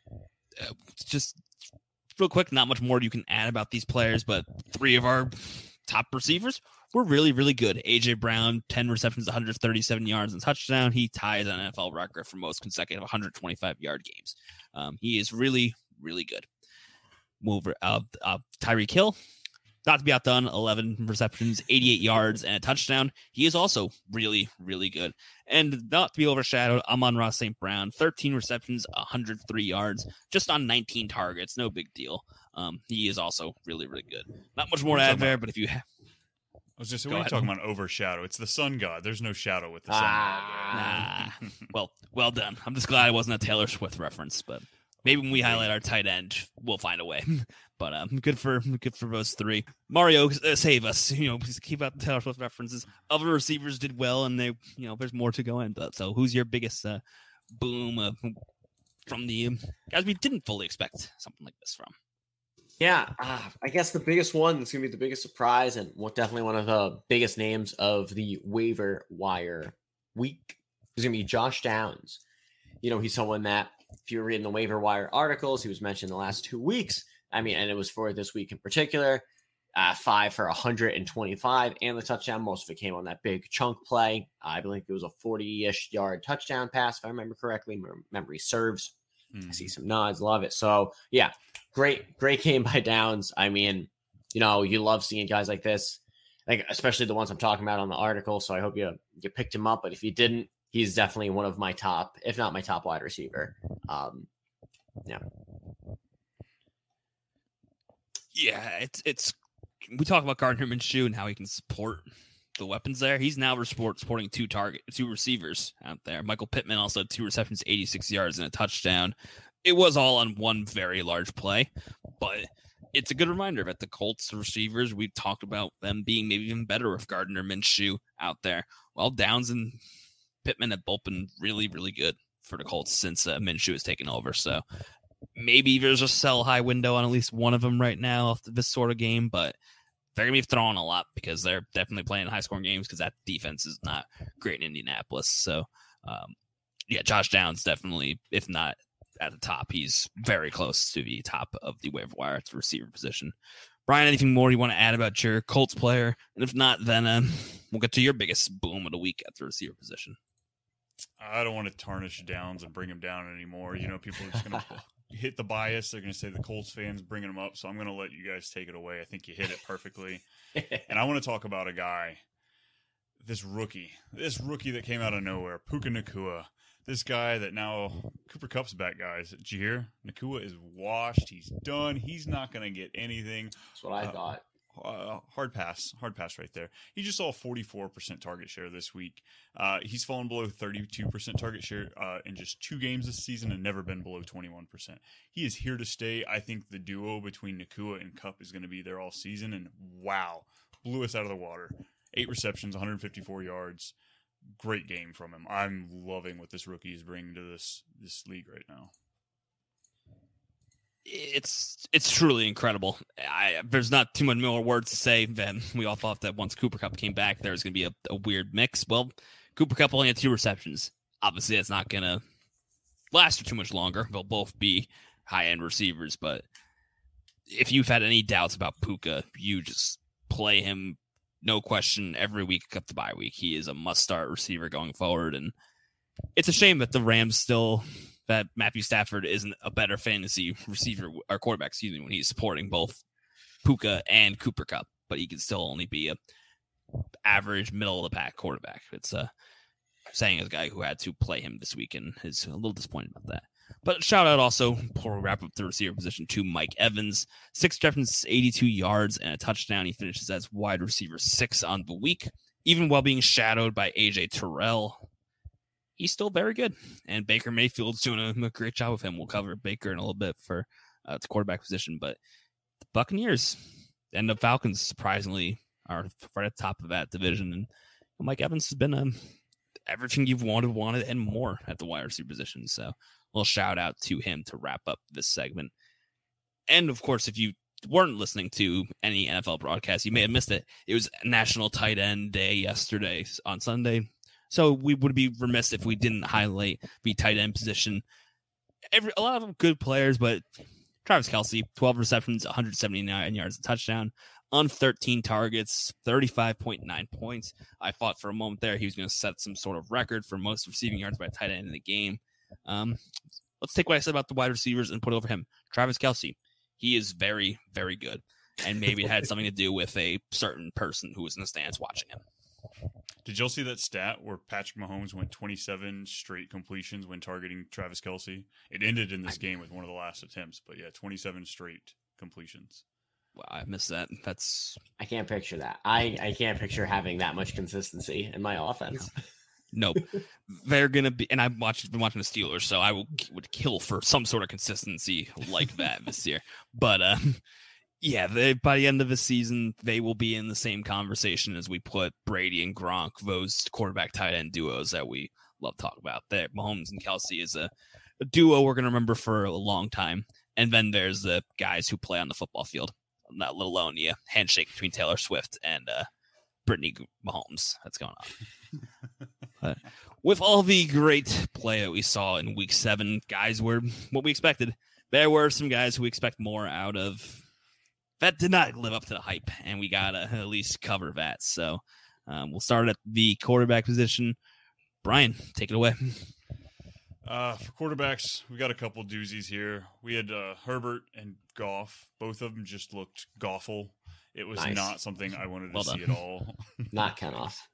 just real quick, not much more you can add about these players, but three of our top receivers were really, really good. A.J. Brown, 10 receptions, 137 yards and touchdown. He ties an NFL record for most consecutive 125-yard games. He is really, really good. Move over Tyreek Hill, not to be outdone, 11 receptions, 88 yards, and a touchdown. He is also really, really good. And not to be overshadowed, Amon-Ra St. Brown, 13 receptions, 103 yards, just on 19 targets. No big deal. He is also really, really good. Not much more to add there, but if you have... I was just talking about overshadow. It's the sun god. There's no shadow with the sun god. Well done. I'm just glad it wasn't a Taylor Swift reference, but maybe when we highlight our tight end, we'll find a way. But good for those three. Mario, save us. Please keep out the Taylor Swift references. Other receivers did well, and they, there's more to go into. So, who's your biggest boom from the guys we didn't fully expect something like this from? Yeah, I guess the biggest one that's going to be the biggest surprise and definitely one of the biggest names of the waiver wire week is going to be Josh Downs. He's someone that if you were reading the waiver wire articles, he was mentioned the last 2 weeks. And it was for this week in particular, 5 for 125 and the touchdown. Most of it came on that big chunk play. I believe it was a 40-ish yard touchdown pass, if I remember correctly. Memory serves. I see some nods. Love it. So, yeah. Great game by Downs. You love seeing guys like this, like especially the ones I'm talking about on the article. So I hope you picked him up. But if you didn't, he's definitely one of my top, if not my top wide receiver. Yeah. Yeah, it's we talk about Gardner Minshew and how he can support the weapons there. He's now supporting two receivers out there. Michael Pittman also had 2 receptions, 86 yards, and a touchdown. It was all on one very large play, but it's a good reminder that the Colts receivers, we've talked about them being maybe even better with Gardner Minshew out there. Well, Downs and Pittman have both been really, really good for the Colts since Minshew has taken over. So maybe there's a sell high window on at least one of them right now after this sort of game, but they're going to be throwing a lot because they're definitely playing high scoring games because that defense is not great in Indianapolis. So, Josh Downs definitely, if not at the top, he's very close to the top of the waiver wire at the receiver position. Brian, anything more you want to add about your Colts player? And if not, then we'll get to your biggest boom of the week at the receiver position. I don't want to tarnish Downs and bring him down anymore. People are just going to hit the bias. They're going to say the Colts fans bringing him up. So I'm going to let you guys take it away. I think you hit it perfectly. And I want to talk about a guy, this rookie that came out of nowhere, Puka Nacua. this guy that now Cooper Kupp's back, guys. Did you hear? Nacua is washed. He's done. He's not going to get anything. That's what I thought. Hard pass right there. He just saw a 44% target share this week. He's fallen below 32% target share in just 2 games this season and never been below 21%. He is here to stay. I think the duo between Nacua and Kupp is going to be there all season. And wow, blew us out of the water. 8 receptions, 154 yards. Great game from him. I'm loving what this rookie is bringing to this league right now. It's truly incredible. There's not too much more words to say than we all thought that once Cooper Kupp came back, there was going to be a weird mix. Well, Cooper Kupp only had 2 receptions. Obviously, that's not going to last for too much longer. They'll both be high-end receivers, but if you've had any doubts about Puka, you just play him, no question, every week except the bye week. He is a must-start receiver going forward, and it's a shame that the Rams still... that Matthew Stafford isn't a better fantasy receiver or quarterback, when he's supporting both Puka and Cooper Kupp, but he can still only be a average middle of the pack quarterback. It's saying as a guy who had to play him this week and is a little disappointed about that. But shout out also, before we wrap up the receiver position, to Mike Evans. 6 receptions, 82 yards, and a touchdown. He finishes as wide receiver 6 on the week, even while being shadowed by AJ Terrell. He's still very good, and Baker Mayfield's doing a great job with him. We'll cover Baker in a little bit for the quarterback position, but the Buccaneers and the Falcons surprisingly are right at the top of that division, and Mike Evans has been everything you've wanted, and more at the wide receiver position. So a little shout out to him to wrap up this segment. And of course, if you weren't listening to any NFL broadcast, you may have missed it. It was National Tight End Day yesterday on Sunday. So we would be remiss if we didn't highlight the tight end position. A lot of them good players, but Travis Kelce, 12 receptions, 179 yards, a touchdown, on 13 targets, 35.9 points. I thought for a moment there he was going to set some sort of record for most receiving yards by a tight end in the game. Let's take what I said about the wide receivers and put over him. Travis Kelce, he is very, very good. And maybe it had something to do with a certain person who was in the stands watching him. Did y'all see that stat where Patrick Mahomes went 27 straight completions when targeting Travis Kelce? It ended in this game with one of the last attempts, but yeah, 27 straight completions. Wow, I missed that. I can't picture that. I can't picture having that much consistency in my offense. Nope. They're going to be, and been watching the Steelers, so I would kill for some sort of consistency like that this year. But, yeah, by the end of the season, they will be in the same conversation as we put Brady and Gronk, those quarterback tight end duos that we love to talk about. Mahomes and Kelce is a duo we're going to remember for a long time. And then there's the guys who play on the football field, not let alone the handshake between Taylor Swift and Brittany Mahomes that's going on. With all the great play that we saw in Week 7, guys were what we expected. There were some guys who we expect more out of. That did not live up to the hype, and we got to at least cover that. So we'll start at the quarterback position. Brian, take it away. For quarterbacks, we got a couple doozies here. We had Herbert and Goff. Both of them just looked Goffle. It was Nice. Not something I wanted to see at all. Not Ken off.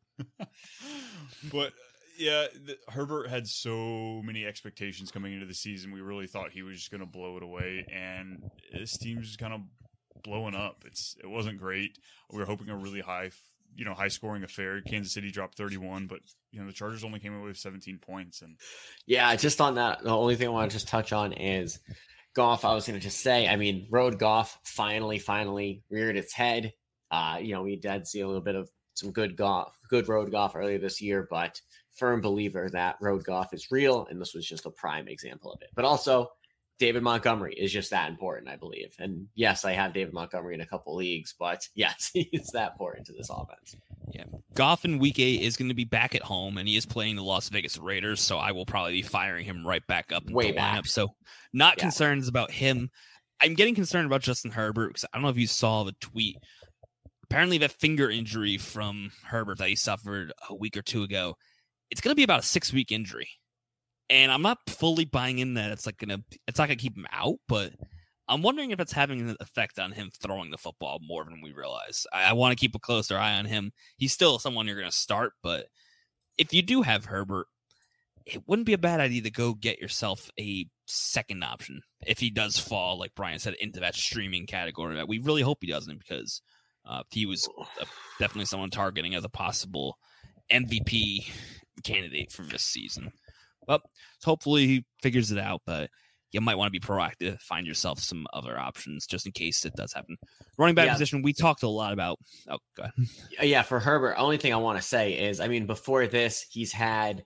But yeah, Herbert had so many expectations coming into the season. We really thought he was just going to blow it away, and his team's just kind of blowing up. It wasn't great. We were hoping a really high scoring affair. Kansas City dropped 31, but the Chargers only came away with 17 points. And yeah, just on that, the only thing I want to just touch on is Goff. I was going to just say, Road Goff finally reared its head. We did see a little bit of some good Road Goff earlier this year, but firm believer that Road Goff is real, and this was just a prime example of it. But also, David Montgomery is just that important, I believe. And yes, I have David Montgomery in a couple leagues, but yes, he is that important to this offense. Yeah. Goff in Week 8 is going to be back at home, and he is playing the Las Vegas Raiders, so I will probably be firing him right back up in the lineup. So not concerns about him. I'm getting concerned about Justin Herbert because I don't know if you saw the tweet. Apparently that finger injury from Herbert that he suffered a week or two ago, it's going to be about a 6-week injury. And I'm not fully buying in that it's not going to keep him out, but I'm wondering if it's having an effect on him throwing the football more than we realize. I want to keep a closer eye on him. He's still someone you're going to start, but if you do have Herbert, it wouldn't be a bad idea to go get yourself a second option if he does fall, like Brian said, into that streaming category. That we really hope he doesn't, because he was definitely someone targeting as a possible MVP candidate for this season. Well, so hopefully he figures it out, but you might want to be proactive, find yourself some other options just in case it does happen. Running back position, we talked a lot about. Oh, go ahead. Yeah, for Herbert, only thing I want to say is, I mean, before this, he's had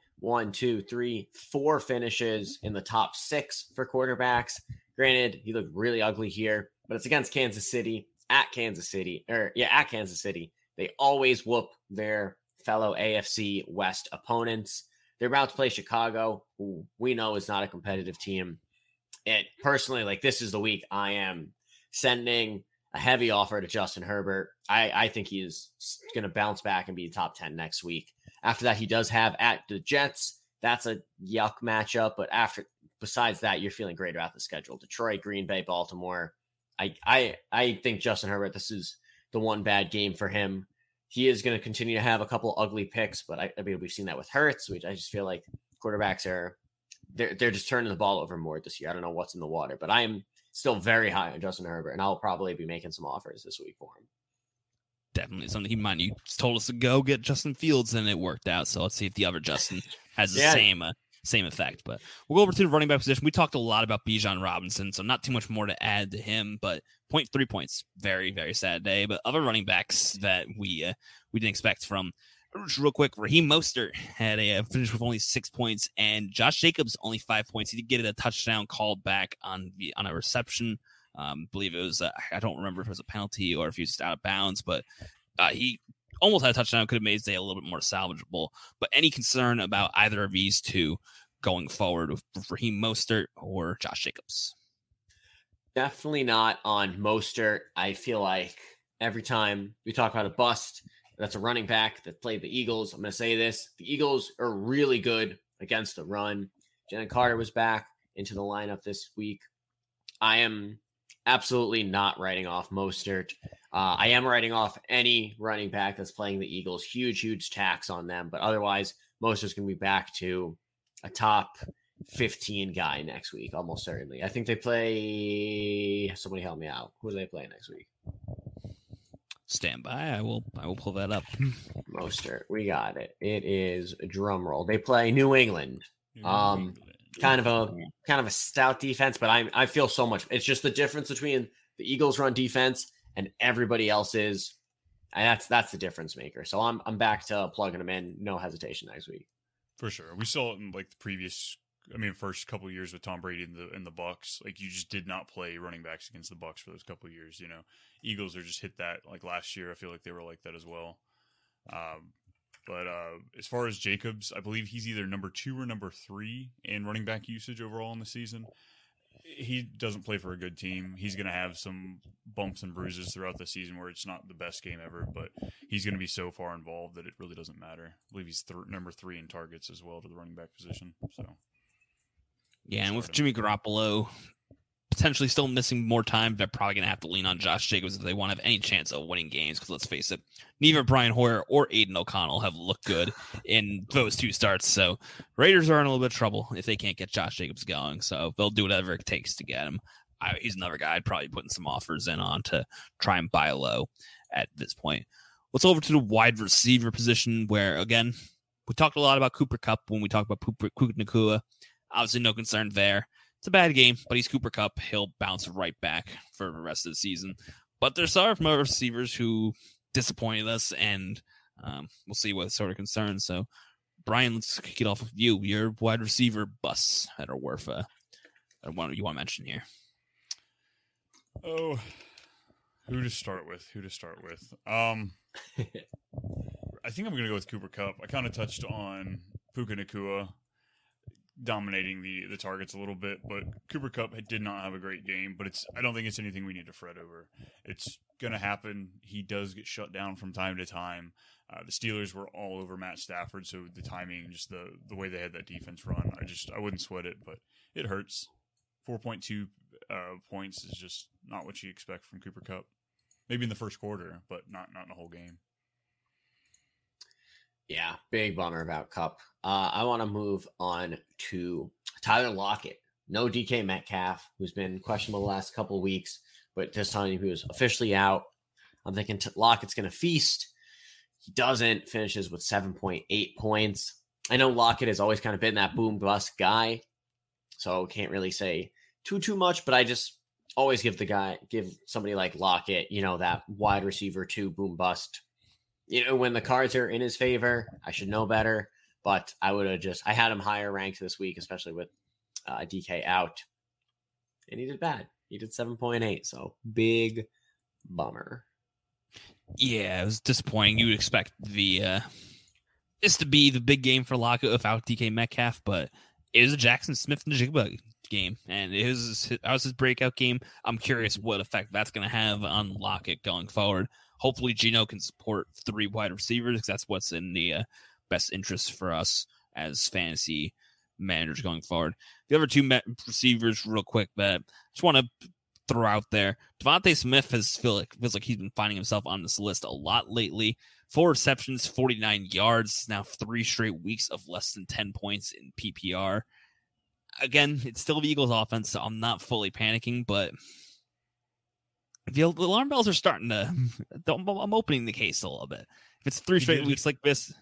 4 finishes in the top 6 for quarterbacks. Granted, he looked really ugly here, but it's against Kansas City, at Kansas City. They always whoop their fellow AFC West opponents. They're about to play Chicago, who we know is not a competitive team. And personally, like, this is the week I am sending a heavy offer to Justin Herbert. I think he is going to bounce back and be top 10 next week. After that, he does have at the Jets. That's a yuck matchup. But besides that, you're feeling great about the schedule. Detroit, Green Bay, Baltimore. I think Justin Herbert, this is the one bad game for him. He is going to continue to have a couple ugly picks, but I mean, we've seen that with Hurts, which I just feel like quarterbacks they're just turning the ball over more this year. I don't know what's in the water, but I am still very high on Justin Herbert, and I'll probably be making some offers this week for him. Definitely something he might. You told us to go get Justin Fields, and it worked out. So let's see if the other Justin has the same effect. But we'll go over to the running back position. We talked a lot about Bijan Robinson, so not too much more to add to him. But 0.3 points, very, very sad day. But other running backs that we didn't expect from. Just real quick, Raheem Mostert had a finish with only 6 points, and Josh Jacobs only 5 points. He did get a touchdown called back on a reception. Believe it was I don't remember if it was a penalty or if he was just out of bounds, but he almost had a touchdown. Could have made his day a little bit more salvageable. But any concern about either of these two going forward with Raheem Mostert or Josh Jacobs? Definitely not on Mostert. I feel like every time we talk about a bust that's a running back that played the Eagles, I'm going to say this. The Eagles are really good against the run. Jalen Carter was back into the lineup this week. I am absolutely not writing off Mostert. I am writing off any running back that's playing the Eagles. Huge tax on them. But otherwise, Mostert's going to be back to a top 15 guy next week, almost certainly. I think they play... Somebody help me out. Who do they play next week? Stand by. I will pull that up. Mostert. We got it. It is a drum roll. They play New England. Kind of a stout defense, but I feel so much. It's just the difference between the Eagles' run defense and everybody else's. And that's the difference maker. So I'm back to plugging them in, no hesitation next week. For sure, we saw it in like the previous. First couple of years with Tom Brady and the Bucks, like you just did not play running backs against the Bucks for those couple of years. You know, Eagles are just hit that like last year. I feel like they were like that as well. But as far as Jacobs, I believe he's either number 2 or number 3 in running back usage overall in the season. He doesn't play for a good team. He's going to have some bumps and bruises throughout the season where it's not the best game ever, but he's going to be so far involved that it really doesn't matter. I believe he's number 3 in targets as well to the running back position. So. Yeah, and with Jimmy Garoppolo potentially still missing more time, they're probably going to have to lean on Josh Jacobs if they want to have any chance of winning games. Because let's face it, neither Brian Hoyer or Aiden O'Connell have looked good in those 2 starts. So Raiders are in a little bit of trouble if they can't get Josh Jacobs going. So they'll do whatever it takes to get him. He's another guy I'd probably putting some offers in on to try and buy low at this point. Let's over to the wide receiver position where, again, we talked a lot about Cooper Kupp when we talked about Puka Nacua. Obviously, no concern there. It's a bad game, but he's Cooper Kupp. He'll bounce right back for the rest of the season. But there's some receivers who disappointed us, and we'll see what sort of concerns. So, Brian, let's kick it off with you. Your wide receiver busts that are worth you want to mention here. Oh, who to start with? I think I'm going to go with Cooper Kupp. I kind of touched on Puka Nacua dominating the targets a little bit, but Cooper Kupp did not have a great game, but I don't think it's anything we need to fret over. It's going to happen. He does get shut down from time to time. The Steelers were all over Matt Stafford, so the timing, just the way they had that defense run, I wouldn't sweat it, but it hurts. 4.2 points is just not what you expect from Cooper Kupp. Maybe in the first quarter, but not in the whole game. Yeah, big bummer about Kupp. I want to move on to Tyler Lockett. No DK Metcalf, who's been questionable the last couple of weeks, but this time he was officially out. I'm thinking Lockett's going to feast. He doesn't, finishes with 7.8 points. I know Lockett has always kind of been that boom bust guy, so can't really say too much, but I just always give somebody like Lockett, that wide receiver 2 boom bust. When the cards are in his favor, I should know better, but I had him higher ranked this week, especially with DK out, and he did bad. He did 7.8, so big bummer. Yeah, it was disappointing. You would expect this to be the big game for Lockett without DK Metcalf, but it was a Jackson Smith-Njigba game, and that was his breakout game. I'm curious what effect that's going to have on Lockett going forward. Hopefully, Geno can support 3 wide receivers, because that's what's in the best interest for us as fantasy managers going forward. The other 2 receivers, real quick, that I just want to throw out there. Devontae Smith feels like he's been finding himself on this list a lot lately. 4 receptions, 49 yards. Now 3 straight weeks of less than 10 points in PPR. Again, it's still the Eagles' offense, so I'm not fully panicking, but the alarm bells are starting to. I'm opening the case a little bit. If it's 3 straight weeks like this.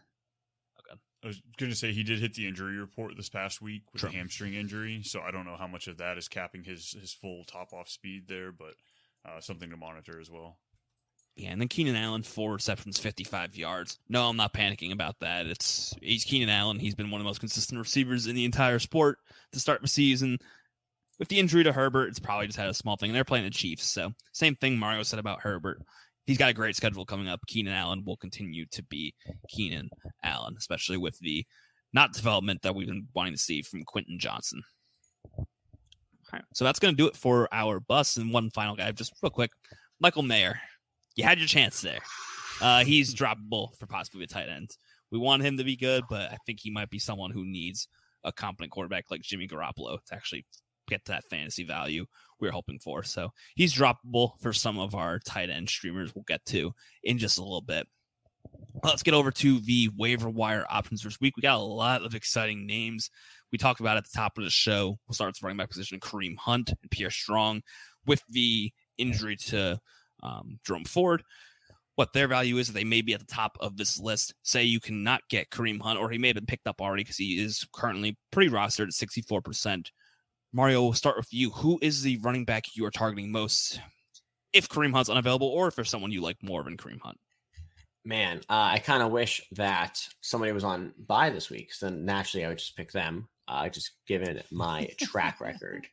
I was going to say he did hit the injury report this past week with a hamstring injury, so I don't know how much of that is capping his full top-off speed there, but something to monitor as well. Yeah, and then Keenan Allen, 4 receptions, 55 yards. No, I'm not panicking about that. He's Keenan Allen. He's been one of the most consistent receivers in the entire sport to start the season. With the injury to Herbert, it's probably just had a small thing. They're playing the Chiefs, so same thing Mario said about Herbert. He's got a great schedule coming up. Keenan Allen will continue to be Keenan Allen, especially with the not development that we've been wanting to see from Quentin Johnson. All right, so that's going to do it for our bus. And one final guy, just real quick, Michael Mayer. You had your chance there. He's droppable for possibly a tight end. We want him to be good, but I think he might be someone who needs a competent quarterback like Jimmy Garoppolo to actually get to that fantasy value we're hoping for. So he's droppable for some of our tight end streamers we'll get to in just a little bit. Let's get over to the waiver wire options this week. We got a lot of exciting names. We talked about at the top of the show. We'll start with the running back position, Kareem Hunt and Pierre Strong. With the injury to Jerome Ford, what their value is, they may be at the top of this list. Say you cannot get Kareem Hunt, or he may have been picked up already because he is currently pretty rostered at 64%. Mario, we'll start with you. Who is the running back you are targeting most if Kareem Hunt's unavailable, or if there's someone you like more than Kareem Hunt? Man, I kind of wish that somebody was on bye this week, because then naturally I would just pick them, just given my track record.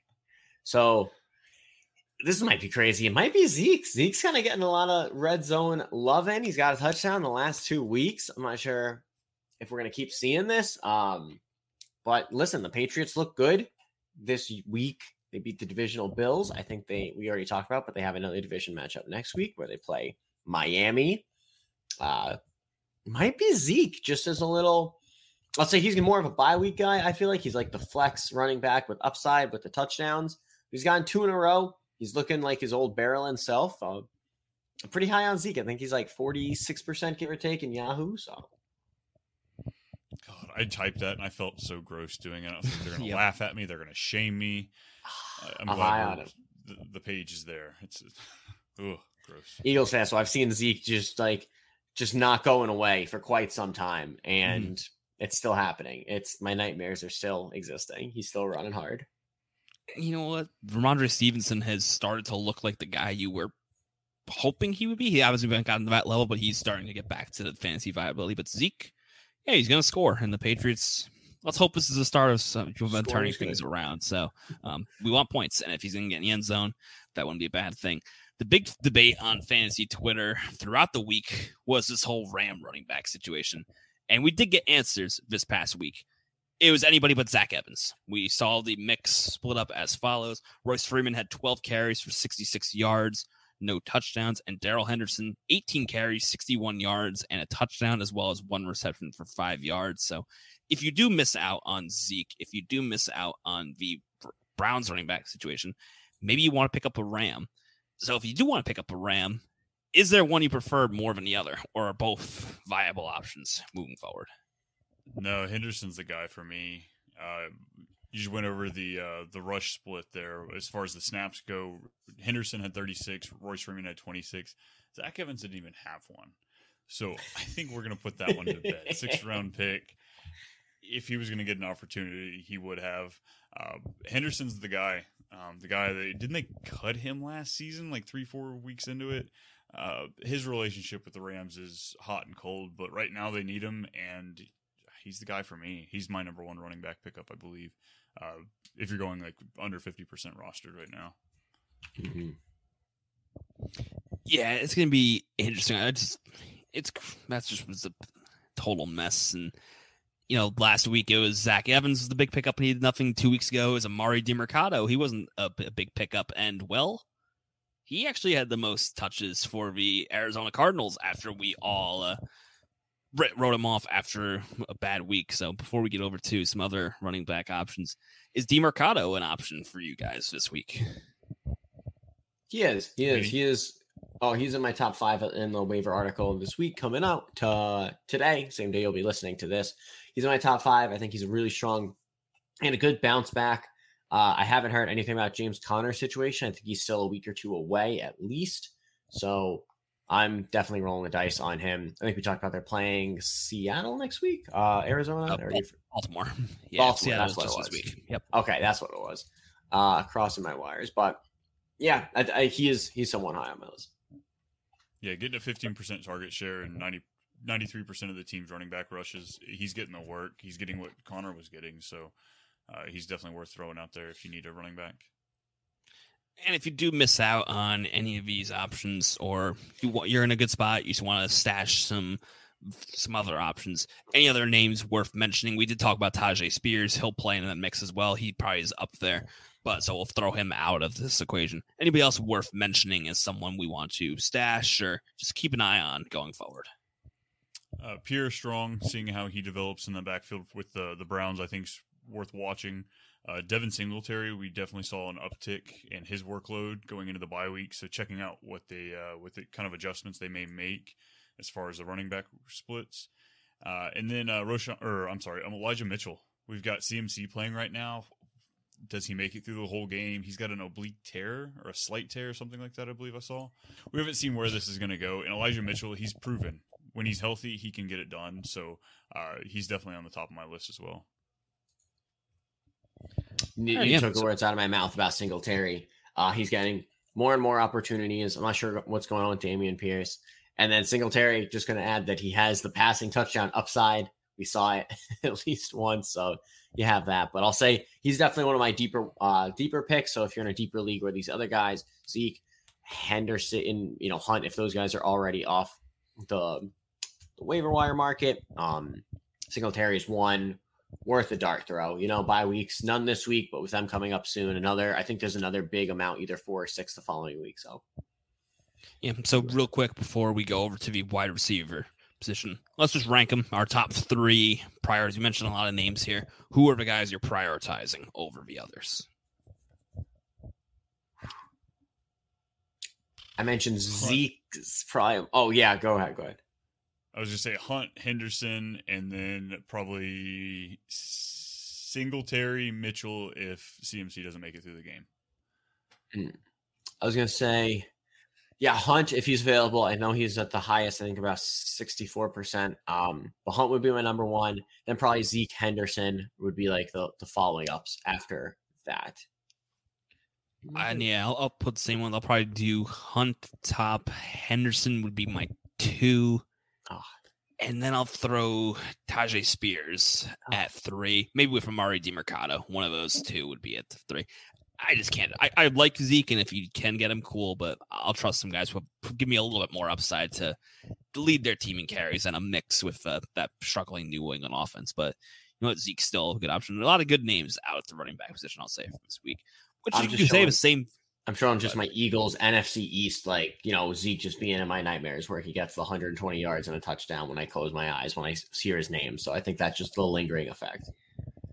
So this might be crazy. It might be Zeke. Zeke's kind of getting a lot of red zone love in. He's got a touchdown the last 2 weeks. I'm not sure if we're going to keep seeing this. But listen, the Patriots look good this week. They beat the divisional Bills. I think we already talked about, but they have another division matchup next week where they play Miami. Might be Zeke just as a little, let's say he's more of a bye week guy. I feel like he's like the flex running back with upside with the touchdowns. He's gotten 2 in a row. He's looking like his old barrel himself. Pretty high on Zeke. I think he's like 46% give or take in Yahoo. So, God, I typed that and I felt so gross doing it. I think they're going to laugh at me. They're going to shame me. I'm glad the page is there. It's gross. Eagles fan. So I've seen Zeke just not going away for quite some time, and it's still happening. My nightmares are still existing. He's still running hard. You know what? Ramondre Stevenson has started to look like the guy you were hoping he would be. He obviously hasn't gotten to that level, but he's starting to get back to the fantasy viability. But Zeke, yeah, he's going to score. And the Patriots, let's hope this is the start of some turning things around. So we want points. And if he's going to get in the end zone, that wouldn't be a bad thing. The big debate on fantasy Twitter throughout the week was this whole Ram running back situation. And we did get answers this past week. It was anybody but Zach Evans. We saw the mix split up as follows. Royce Freeman had 12 carries for 66 yards, no touchdowns. And Darrell Henderson, 18 carries, 61 yards, and a touchdown, as well as 1 reception for 5 yards. So if you do miss out on Zeke, if you do miss out on the Browns running back situation, maybe you want to pick up a Ram. So if you do want to pick up a Ram, Is there one you prefer more than the other, or are both viable options moving forward? No, Henderson's the guy for me. You just went over the rush split there. As far as the snaps go, Henderson had 36, Royce Freeman had 26. Zach Evans didn't even have one. So I think we're going to put that one to bed. 6th round pick. If he was going to get an opportunity, he would have. Henderson's the guy. Didn't they cut him last season, like 3-4 weeks into it? His relationship with the Rams is hot and cold, but right now they need him, and he's the guy for me. He's my number one running back pickup, I believe. If you're going like under 50% rostered right now. Mm-hmm. Yeah, it's going to be interesting. That just was a total mess. And, last week it was Zach Evans was the big pickup. He did nothing. 2 weeks ago it was Amari DiMercato. He wasn't a big pickup. And, he actually had the most touches for the Arizona Cardinals after we all wrote him off after a bad week. So before we get over to some other running back options, is DiMercato an option for you guys this week? He is. Oh, he's in my top 5 in the waiver article this week coming out today. Same day you'll be listening to this. He's in my top 5. I think he's a really strong and a good bounce back. I haven't heard anything about James Conner's situation. I think he's still a week or two away at least. So I'm definitely rolling the dice on him. I think we talked about they're playing Seattle next week. Arizona? Baltimore. Yeah, Baltimore, that's what it was. This week. Yep. Okay, that's what it was. Crossing my wires. But yeah, he's somewhat high on my list. Yeah, getting a 15% target share and 93% of the team's running back rushes. He's getting the work. He's getting what Conner was getting. So he's definitely worth throwing out there if you need a running back. And if you do miss out on any of these options, or you're in a good spot, you just want to stash some other options, any other names worth mentioning? We did talk about Tajay Spears. He'll play in that mix as well. He probably is up there, but so we'll throw him out of this equation. Anybody else worth mentioning as someone we want to stash or just keep an eye on going forward? Pierre Strong, seeing how he develops in the backfield with the Browns, I think is worth watching. Devin Singletary, we definitely saw an uptick in his workload going into the bye week. So checking out what they with the kind of adjustments they may make as far as the running back splits. And then Elijah Mitchell. We've got CMC playing right now. Does he make it through the whole game? He's got an oblique tear or a slight tear or something like that, I believe I saw. We haven't seen where this is going to go. And Elijah Mitchell, he's proven when he's healthy, he can get it done. So he's definitely on the top of my list as well. You took the words out of my mouth about Singletary. He's getting more and more opportunities. I'm not sure what's going on with Dameon Pierce. And then Singletary, just going to add that he has the passing touchdown upside. We saw it at least once, so you have that. But I'll say he's definitely one of my deeper picks. So if you're in a deeper league where these other guys, Zeke, Henderson, Hunt, if those guys are already off the waiver wire market, Singletary is one worth a dart throw. Bye weeks, none this week, but with them coming up soon, I think there's another big amount, either 4 or 6 the following week. So yeah. So real quick before we go over to the wide receiver position, let's just rank them. Our top 3 priorities. You mentioned a lot of names here. Who are the guys you're prioritizing over the others? I mentioned Zeke's probably. Oh yeah, go ahead. I was just say Hunt, Henderson, and then probably Singletary, Mitchell if CMC doesn't make it through the game. I was going to say, yeah, Hunt if he's available. I know he's at the highest, I think about 64%. But Hunt would be my number 1. Then probably Zeke, Henderson would be like the following ups after that. And yeah, I'll put the same one. I'll probably do Hunt top. Henderson would be my 2. And then I'll throw Tajay Spears at 3. Maybe with Amari DiMercato. One of those 2 would be at 3. I just can't. I like Zeke, and if you can get him, cool. But I'll trust some guys who give me a little bit more upside to lead their team in carries and a mix with that struggling New England offense. But Zeke's still a good option. A lot of good names out at the running back position, I'll say, for this week. Which you can say the same. I'm showing just my Eagles NFC East, Zeke just being in my nightmares where he gets the 120 yards and a touchdown when I close my eyes when I hear his name. So I think that's just the lingering effect.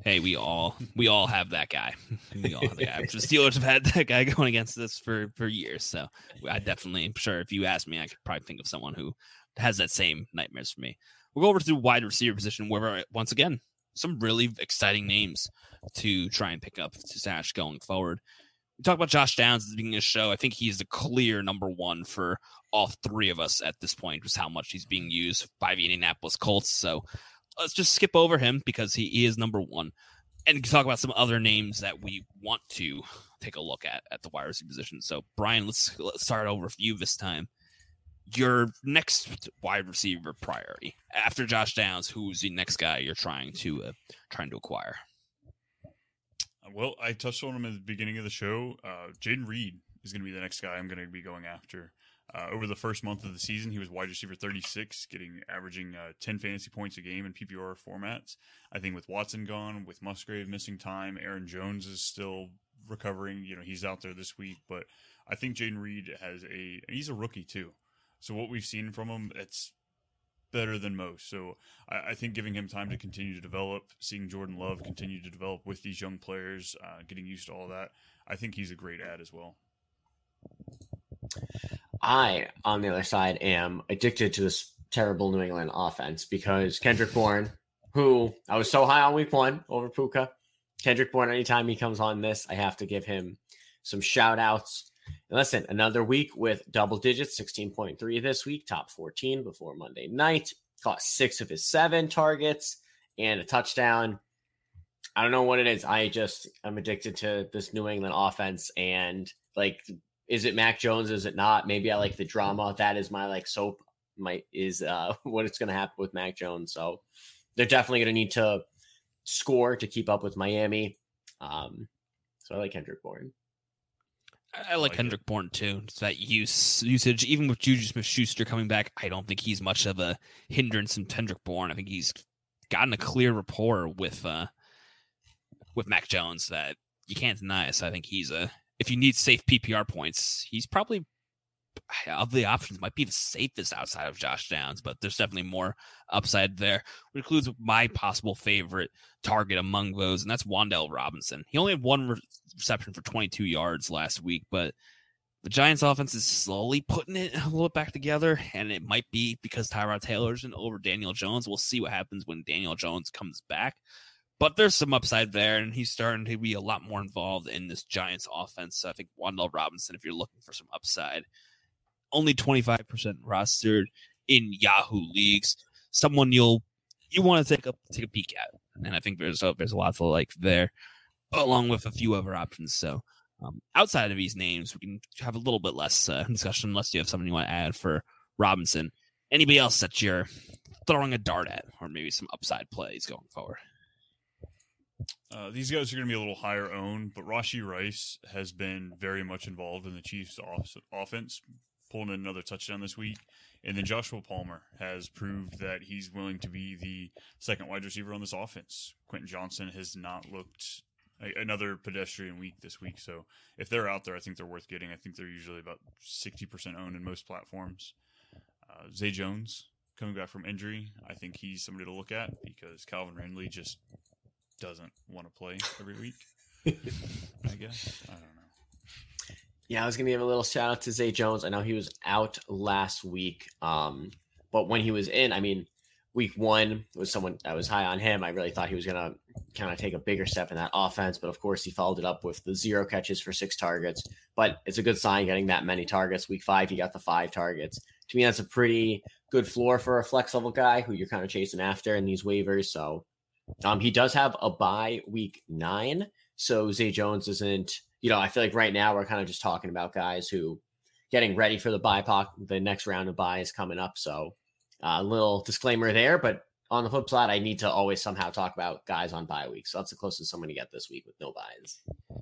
Hey, we all have that guy. We all have the guy. The Steelers have had that guy going against us for years. So I definitely, I'm sure if you ask me, I could probably think of someone who has that same nightmares for me. We'll go over to the wide receiver position where, once again, some really exciting names to try and pick up to stash going forward. We talked about Josh Downs at the beginning of the show. I think he's the clear number one for all three of us at this point, just how much he's being used by the Indianapolis Colts. So let's just skip over him because he is number one and talk about some other names that we want to take a look at the wide receiver position. So, Brian, let's start over with you this time. Your next wide receiver priority after Josh Downs, who's the next guy you're trying to acquire? Well, I touched on him at the beginning of the show. Jayden Reed is going to be the next guy I'm going to be going after. Over the first month of the season, he was wide receiver 36, averaging 10 fantasy points a game in PPR formats. I think with Watson gone, with Musgrave missing time, Aaron Jones is still recovering. He's out there this week, but I think Jayden Reed he's a rookie too. So what we've seen from him, it's better than most. So I think giving him time to continue to develop, seeing Jordan Love continue to develop with these young players, getting used to all that, I think he's a great add as well. I, on the other side, am addicted to this terrible New England offense because Kendrick Bourne, who I was so high on week one over Puka, Kendrick Bourne, anytime he comes on this, I have to give him some shout outs. And listen, another week with double digits, 16.3 this week, top 14 before Monday night. Caught 6 of his 7 targets and a touchdown. I don't know what it is. I'm addicted to this New England offense. And is it Mac Jones? Is it not? Maybe I like the drama. That is my soap. What it's going to happen with Mac Jones. So they're definitely going to need to score to keep up with Miami. So I like Kendrick Bourne. I like Kendrick Bourne too. It's that usage, even with Juju Smith-Schuster coming back, I don't think he's much of a hindrance in Kendrick Bourne. I think he's gotten a clear rapport with Mac Jones that you can't deny. So I think if you need safe PPR points, he's probably of the options might be the safest outside of Josh Downs, but there's definitely more upside there, which includes my possible favorite target among those, and that's Wan'Dale Robinson. He only had one reception for 22 yards last week, but the Giants offense is slowly putting it a little bit back together, and it might be because Tyrod Taylor's in over Daniel Jones. We'll see what happens when Daniel Jones comes back, but there's some upside there, and he's starting to be a lot more involved in this Giants offense. So I think Wan'Dale Robinson, if you're looking for some upside, only 25% rostered in Yahoo leagues, someone you want to take a peek at, and I think there's a lot to like there, along with a few other options. So outside of these names, we can have a little bit less discussion unless you have something you want to add for Robinson. Anybody else that you're throwing a dart at, or maybe some upside plays going forward? These guys are going to be a little higher owned, but Rashee Rice has been very much involved in the Chiefs' offense, pulling in another touchdown this week. And then Joshua Palmer has proved that he's willing to be the second wide receiver on this offense. Quentin Johnson has not looked another pedestrian week this week. So if they're out there, I think they're worth getting. I think they're usually about 60% owned in most platforms. Zay Jones coming back from injury, I think he's somebody to look at because Calvin Ridley just doesn't want to play every week. I guess. I don't know. Yeah, I was going to give a little shout out to Zay Jones. I know he was out last week, but when he was in, week one was someone I was high on him. I really thought he was going to kind of take a bigger step in that offense, but of course he followed it up with the 0 catches for 6 targets. But it's a good sign getting that many targets. Week 5, he got the 5 targets. To me, that's a pretty good floor for a flex level guy who you're kind of chasing after in these waivers. So he does have a bye week 9, so Zay Jones isn't. I feel like right now we're kind of just talking about guys who getting ready for the next round of buys coming up. So a little disclaimer there, but on the flip side, I need to always somehow talk about guys on bye week. So that's the closest I'm going to get this week with no buys.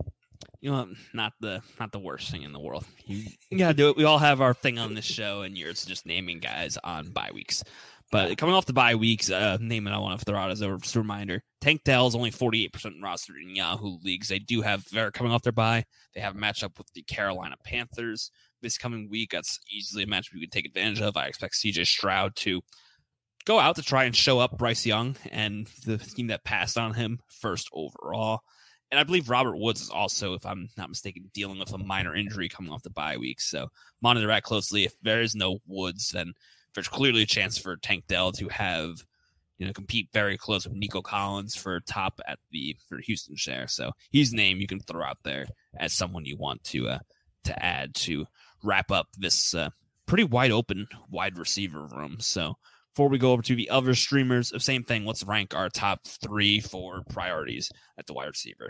Not the worst thing in the world. You gotta do it. We all have our thing on this show, and yours just naming guys on bye weeks. But coming ofe the bye weeks, name I want to throw out as a reminder. Tank Dell is only 48% rostered in Yahoo leagues. They're coming off their bye. They have a matchup with the Carolina Panthers this coming week. That's easily a matchup you can take advantage of. I expect CJ Stroud to go out to try and show up Bryce Young and the team that passed on him first overall. And I believe Robert Woods is also, if I'm not mistaken, dealing with a minor injury coming off the bye week. So monitor that closely. If there is no Woods, then there's clearly a chance for Tank Dell to have, compete very close with Nico Collins for top for Houston share. So he's a name you can throw out there as someone you want to add to wrap up this pretty wide open wide receiver room. So before we go over to the other streamers, the same thing. Let's rank our top 3-4 priorities at the wide receiver.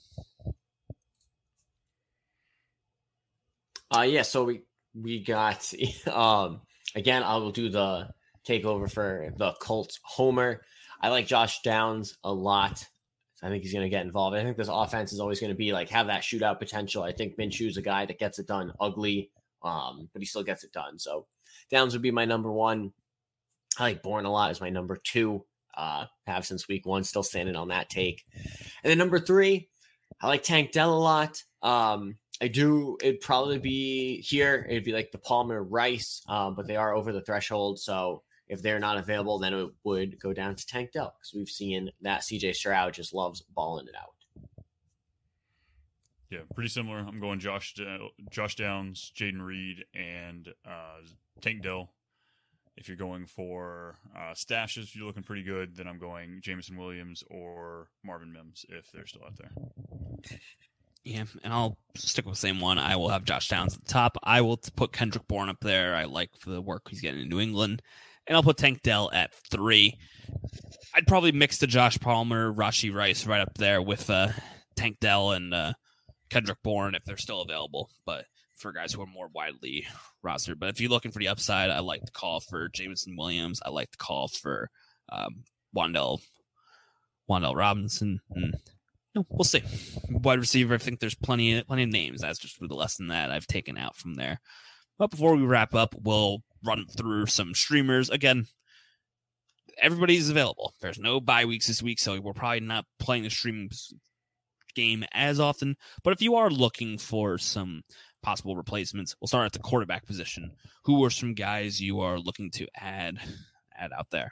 So we got again, I will do the takeover for the Colts homer. I like Josh Downs a lot. I think he's going to get involved. I think this offense is always going to be have that shootout potential. I think Minshew's a guy that gets it done ugly, but he still gets it done. So Downs would be my number one. I like Bourne a lot as my number 2. Have since week 1, still standing on that take. And then number 3, I like Tank Dell a lot. It'd probably be here. It'd be like the Palmer Rice, but they are over the threshold. So if they're not available, then it would go down to Tank Dell because we've seen that CJ Stroud just loves balling it out. Yeah, pretty similar. I'm going Josh Downs, Jaden Reed, and Tank Dell. If you're going for stashes, you're looking pretty good. Then I'm going Jameson Williams or Marvin Mims if they're still out there. Yeah, and I'll stick with the same one. I will have Josh Downs at the top. I will put Kendrick Bourne up there. I like the work he's getting in New England. And I'll put Tank Dell at 3. I'd probably mix the Josh Palmer, Rashee Rice right up there with Tank Dell and Kendrick Bourne if they're still available. But for guys who are more widely rostered. But if you're looking for the upside, I like the call for Jameson Williams. I like the call for Wan'Dale Robinson. We'll see. Wide receiver, I think there's plenty of names. That's just the lesson that I've taken out from there. But before we wrap up, we'll run through some streamers. Again, everybody's available. There's no bye weeks this week, so we're probably not playing the stream game as often. But if you are looking for some possible replacements, we'll start at the quarterback position. Who are some guys you are looking to add out there?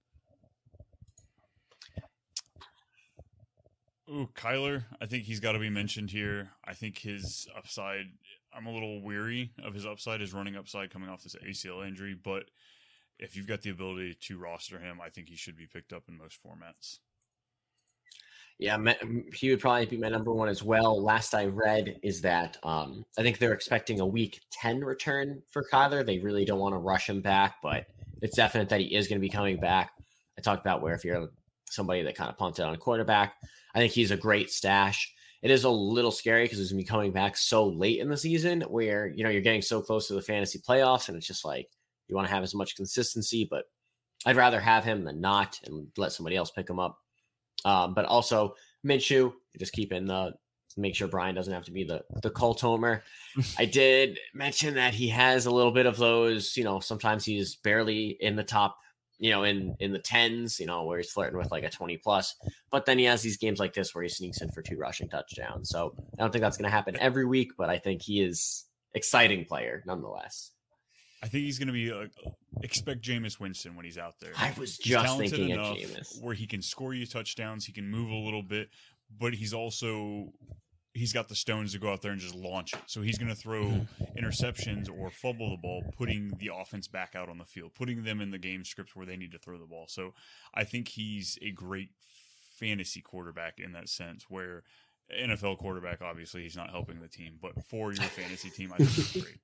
Ooh, Kyler. I think he's got to be mentioned here. I think his upside, I'm a little weary of his upside, his running upside coming off this ACL injury. But if you've got the ability to roster him, I think he should be picked up in most formats. Yeah, he would probably be my number 1 as well. Last I read is that I think they're expecting a week 10 return for Kyler. They really don't want to rush him back, but it's definite that he is going to be coming back. I talked about where if you're somebody that kind of punted on a quarterback, I think he's a great stash. It is a little scary because he's going to be coming back so late in the season where, you're getting so close to the fantasy playoffs and it's just you want to have as much consistency, but I'd rather have him than not and let somebody else pick him up. But also Minshew, just make sure Brian doesn't have to be the cult homer. I did mention that he has a little bit of those, sometimes he's barely in the top, in the 10s, where he's flirting with a 20 plus, but then he has these games like this where he sneaks in for 2 rushing touchdowns. So I don't think that's going to happen every week, but I think he is exciting player nonetheless. I think he's going to be expect Jameis Winston when he's out there. I was just thinking of Jameis. Where he can score you touchdowns, he can move a little bit, but he's got the stones to go out there and just launch it. So he's going to throw interceptions or fumble the ball, putting the offense back out on the field, putting them in the game scripts where they need to throw the ball. So I think he's a great fantasy quarterback in that sense, where NFL quarterback, obviously he's not helping the team, but for your fantasy team, I think he's great.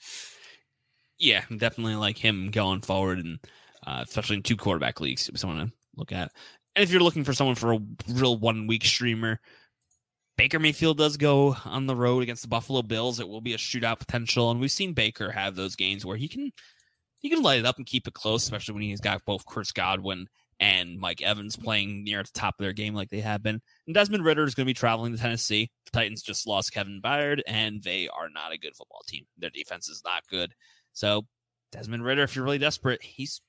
Yeah, definitely like him going forward, and especially in 2 quarterback leagues, someone to look at. And if you're looking for someone for a real 1-week streamer, Baker Mayfield does go on the road against the Buffalo Bills. It will be a shootout potential, and we've seen Baker have those games where he can light it up and keep it close, especially when he's got both Chris Godwin and Mike Evans playing near the top of their game like they have been. And Desmond Ridder is going to be traveling to Tennessee. The Titans just lost Kevin Byard, and they are not a good football team. Their defense is not good. So Desmond Ridder, if you're really desperate, he's,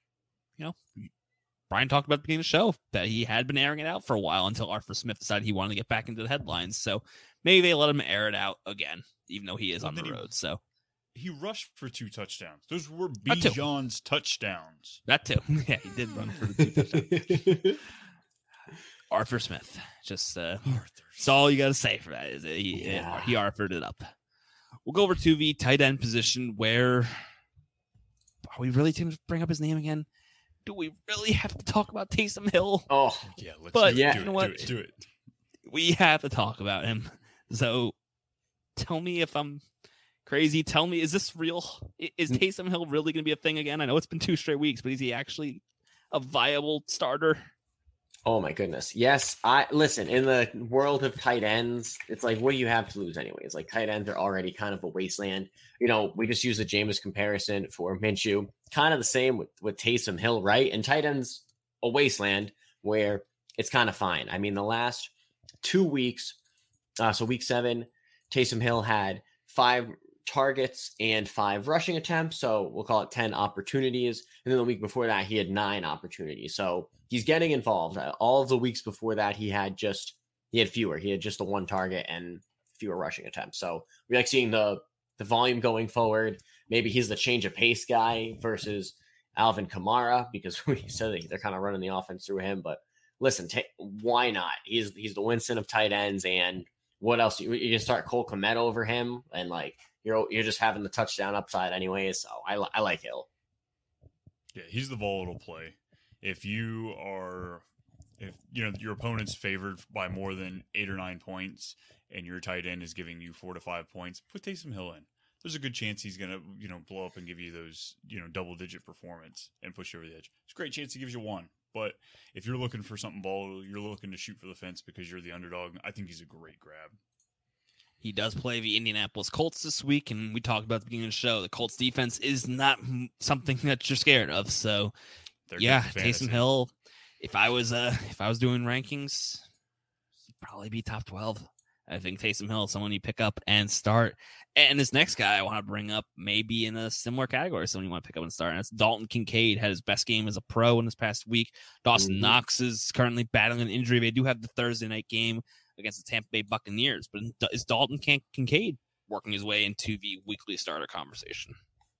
Brian talked about at the beginning of the show that he had been airing it out for a while until Arthur Smith decided he wanted to get back into the headlines. So maybe they let him air it out again, even though he is on the road. So he rushed for 2 touchdowns. Those were That too. Bijan's touchdowns. That too. Yeah, he did run for the 2 touchdowns. Arthur Smith. Just that's all you got to say for that. Is he Arthured it up. We'll go over to the tight end position where are we really going to bring up his name again? Do we really have to talk about Taysom Hill? Oh, yeah. Do it. We have to talk about him. So tell me if I'm crazy. Tell me, is this real? Is Taysom Hill really going to be a thing again? I know it's been 2 straight weeks, but is he actually a viable starter? Oh my goodness. Yes. Listen, in the world of tight ends, it's like, what do you have to lose anyways? Like tight ends are already kind of a wasteland. We just use the Jameis comparison for Minshew, kind of the same with Taysom Hill, right? And tight ends, a wasteland where it's kind of fine. I mean, the last 2 weeks, so week 7, Taysom Hill had 5 targets and 5 rushing attempts. So we'll call it 10 opportunities. And then the week before that, he had 9 opportunities. So he's getting involved. All of the weeks before that, he had fewer. He had just the 1 target and fewer rushing attempts. So we like seeing the volume going forward. Maybe he's the change of pace guy versus Alvin Kamara, because we said that they're kind of running the offense through him. But listen, why not? He's the Winston of tight ends. And what else? You can start Cole Kmet over him, and like you're just having the touchdown upside anyway. So I like Hill. Yeah, he's the volatile play. If your opponent's favored by more than 8 or 9 points and your tight end is giving you 4 to 5 points, put Taysom Hill in. There's a good chance he's going to, blow up and give you those, double-digit performance and push you over the edge. It's a great chance he gives you 1. But if you're looking for something volatile, you're looking to shoot for the fence because you're the underdog, I think he's a great grab. He does play the Indianapolis Colts this week, and we talked about at the beginning of the show, the Colts defense is not something that you're scared of. So, Taysom Hill, if I was doing rankings, he'd probably be top 12. I think Taysom Hill is someone you pick up and start. And this next guy I want to bring up may be in a similar category, someone you want to pick up and start. And that's Dalton Kincaid. Had his best game as a pro in this past week. Dawson Knox is currently battling an injury. They do have the Thursday night game against the Tampa Bay Buccaneers. But is Dalton Kincaid working his way into the weekly starter conversation?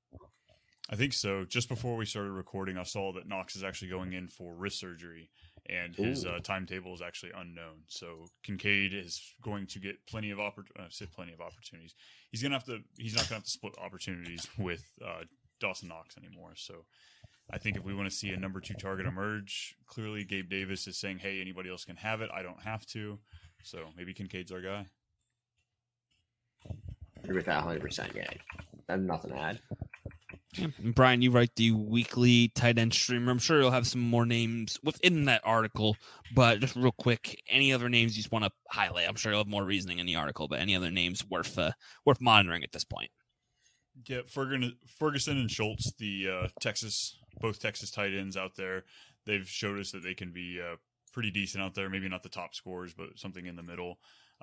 I think so. Just before we started recording, I saw that Knox is actually going in for wrist surgery, and his timetable is actually unknown. So Kincaid is going to get plenty of opportunities. He's not going to have to split opportunities with Dawson Knox anymore. So I think if we want to see a number 2 target emerge, clearly Gabe Davis is saying, hey, anybody else can have it. I don't have to. So maybe Kincaid's our guy. Agree with that 100%. Yeah, I have nothing to add. Yeah. Brian, you write the weekly tight end streamer. I'm sure you'll have some more names within that article, but just real quick, any other names you just want to highlight? I'm sure you'll have more reasoning in the article, but any other names worth monitoring at this point? Yeah, Ferguson and Schultz, the both Texas tight ends out there, they've showed us that they can be pretty decent out there. Maybe not the top scorers, but something in the middle.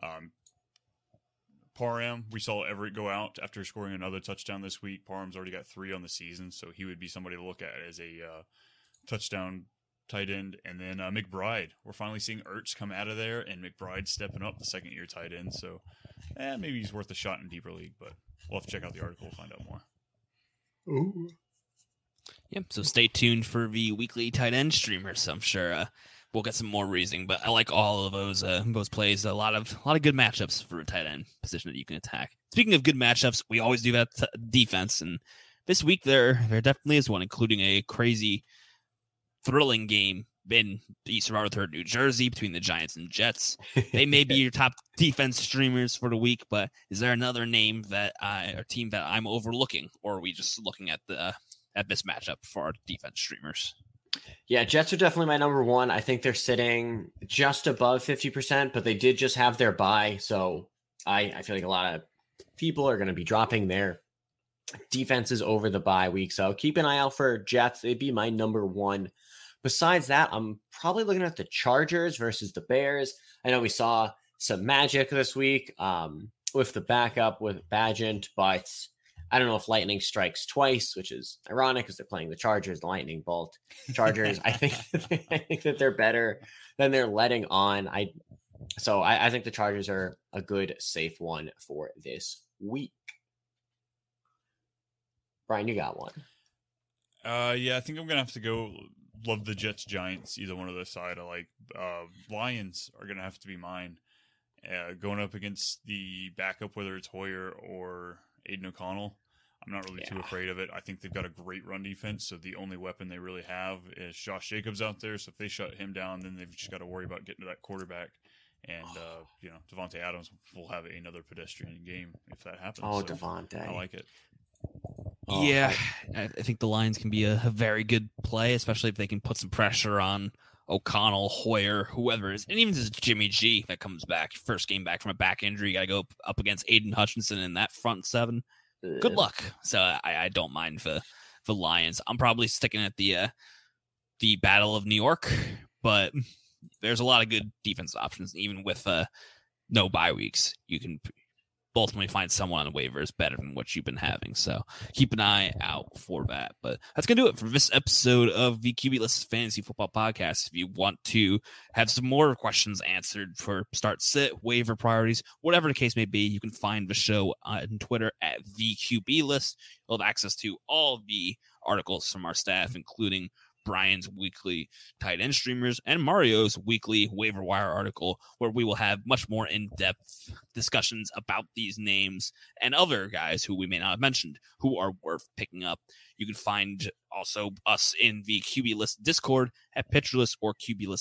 Parham, we saw Everett go out after scoring another touchdown this week. Parham's already got 3 on the season, so he would be somebody to look at as a touchdown tight end. And then McBride. We're finally seeing Ertz come out of there, and McBride stepping up, the second-year tight end. So maybe he's worth a shot in deeper league, but we'll have to check out the article to find out more. Ooh. Yep, so stay tuned for the weekly tight end streamers. I'm sure we'll get some more reasoning, but I like all of those plays. A lot of good matchups for a tight end position that you can attack. Speaking of good matchups, we always do that defense, and this week there definitely is one, including a crazy, thrilling game in the Eastern Rutherford, New Jersey, between the Giants and Jets. They may be your top defense streamers for the week, but is there another name or team that I'm overlooking, or are we just looking at this matchup for our defense streamers? Yeah, Jets are definitely my number 1. I think they're sitting just above 50%, but they did just have their bye. So I feel like a lot of people are going to be dropping their defenses over the bye week. So keep an eye out for Jets. They'd be my number 1. Besides that, I'm probably looking at the Chargers versus the Bears. I know we saw some magic this week with the backup with Bagent, but I don't know if lightning strikes twice, which is ironic because they're playing the Chargers, the lightning bolt. Chargers, I think that they're better than they're letting on. I think the Chargers are a good, safe one for this week. Brian, you got one. Yeah, I think I'm gonna have to go. Love the Jets, Giants, either one of those side. I like Lions are gonna have to be mine. Going up against the backup, whether it's Hoyer or Aiden O'Connell, I'm not really too afraid of it. I think they've got a great run defense, so the only weapon they really have is Josh Jacobs out there. So if they shut him down, then they've just got to worry about getting to that quarterback. And, Devontae Adams will have another pedestrian game if that happens. Oh, so Devontae. I like it. Yeah, I think the Lions can be a very good play, especially if they can put some pressure on O'Connell, Hoyer, whoever it is, and even just Jimmy G that comes back, first game back from a back injury. You got to go up against Aiden Hutchinson in that front seven. Good luck. So I don't mind the Lions. I'm probably sticking at the Battle of New York, but there's a lot of good defensive options. Even with no bye weeks, you can ultimately find someone on the waivers better than what you've been having. So keep an eye out for that. But that's going to do it for this episode of the QB List Fantasy Football Podcast. If you want to have some more questions answered for start, sit, waiver priorities, whatever the case may be, you can find the show on Twitter at the QB List. You'll have access to all the articles from our staff, including Brian's weekly tight end streamers and Mario's weekly waiver wire article, where we will have much more in-depth discussions about these names and other guys who we may not have mentioned who are worth picking up. You can find also us in the QB List Discord at PitcherList or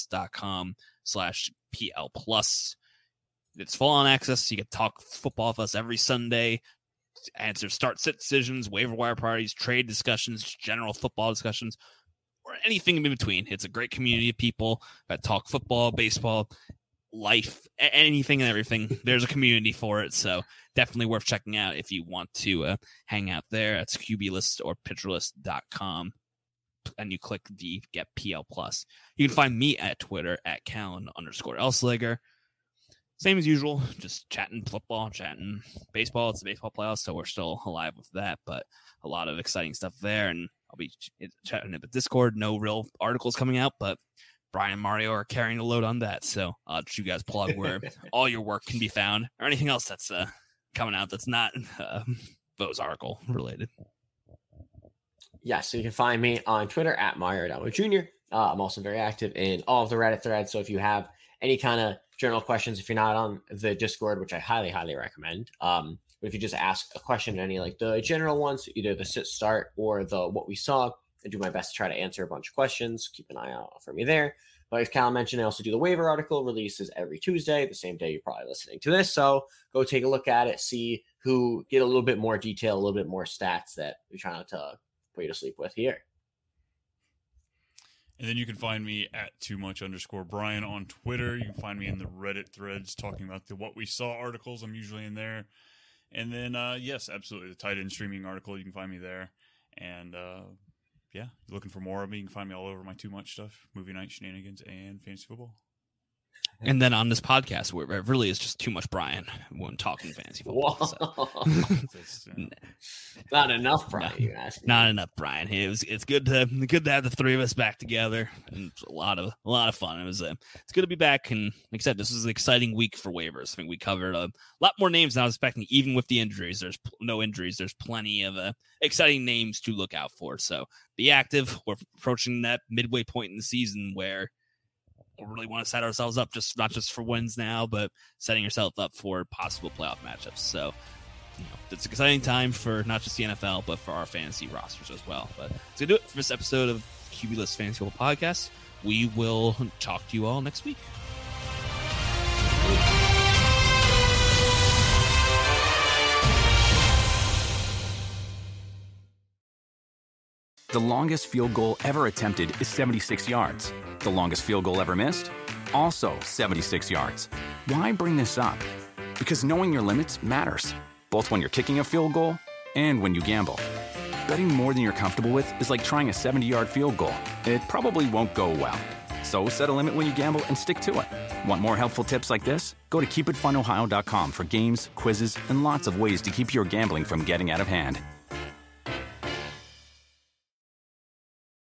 QBList.com/PL+. It's full on access. You can talk football with us every Sunday, answer start-sit decisions, waiver wire priorities, trade discussions, general football discussions, or anything in between. It's a great community of people that talk football, baseball, life, anything and everything. There's a community for it, so definitely worth checking out if you want to hang out there. That's QBList or PitcherList.com, and you click the Get PL+. You can find me at Twitter at Callan_Elslager. Same as usual, just chatting football, chatting baseball. It's the baseball playoffs, so we're still alive with that, but a lot of exciting stuff there, and I'll be chatting at the Discord. No real articles coming out, but Brian and Mario are carrying the load on that. So I'll let you guys plug where all your work can be found, or anything else that's coming out that's not Bo's article related. Yes, so you can find me on Twitter at Mario Adamo Jr. I'm also very active in all of the Reddit threads. So if you have any kind of general questions, if you're not on the Discord, which I highly, highly recommend, but if you just ask a question, any like the general ones, either the sit start or the what we saw, I do my best to try to answer a bunch of questions. Keep an eye out for me there. But as Cal mentioned, I also do the waiver article, releases every Tuesday, the same day you're probably listening to this. So go take a look at it, see who get a little bit more detail, a little bit more stats that we're trying to put you to sleep with here. And then you can find me at @toomuch_Brian on Twitter. You can find me in the Reddit threads talking about the What We Saw articles. I'm usually in there. And then, yes, absolutely, the tight end streaming article, you can find me there. And, yeah, looking for more of me, you can find me all over my Too Much stuff, movie night shenanigans, and fantasy football. And then on this podcast, where it really is just too much Brian when talking fantasy football. So. Not enough Brian, you ask me. Not enough Brian. It's good to have the three of us back together, and it's a lot of fun. It's good to be back, and like I said, this is an exciting week for waivers. I think we covered a lot more names than I was expecting, even with the injuries. There's no injuries. There's plenty of exciting names to look out for. So be active. We're approaching that midway point in the season where we really want to set ourselves up not just for wins now, but setting yourself up for possible playoff matchups. So, it's an exciting time for not just the NFL, but for our fantasy rosters as well. But that's going to do it for this episode of QB List Fantasy Football Podcast. We will talk to you all next week. The longest field goal ever attempted is 76 yards. The longest field goal ever missed? Also 76 yards. Why bring this up? Because knowing your limits matters, both when you're kicking a field goal and when you gamble. Betting more than you're comfortable with is like trying a 70-yard field goal. It probably won't go well. So set a limit when you gamble and stick to it. Want more helpful tips like this? Go to keepitfunohio.com for games, quizzes, and lots of ways to keep your gambling from getting out of hand.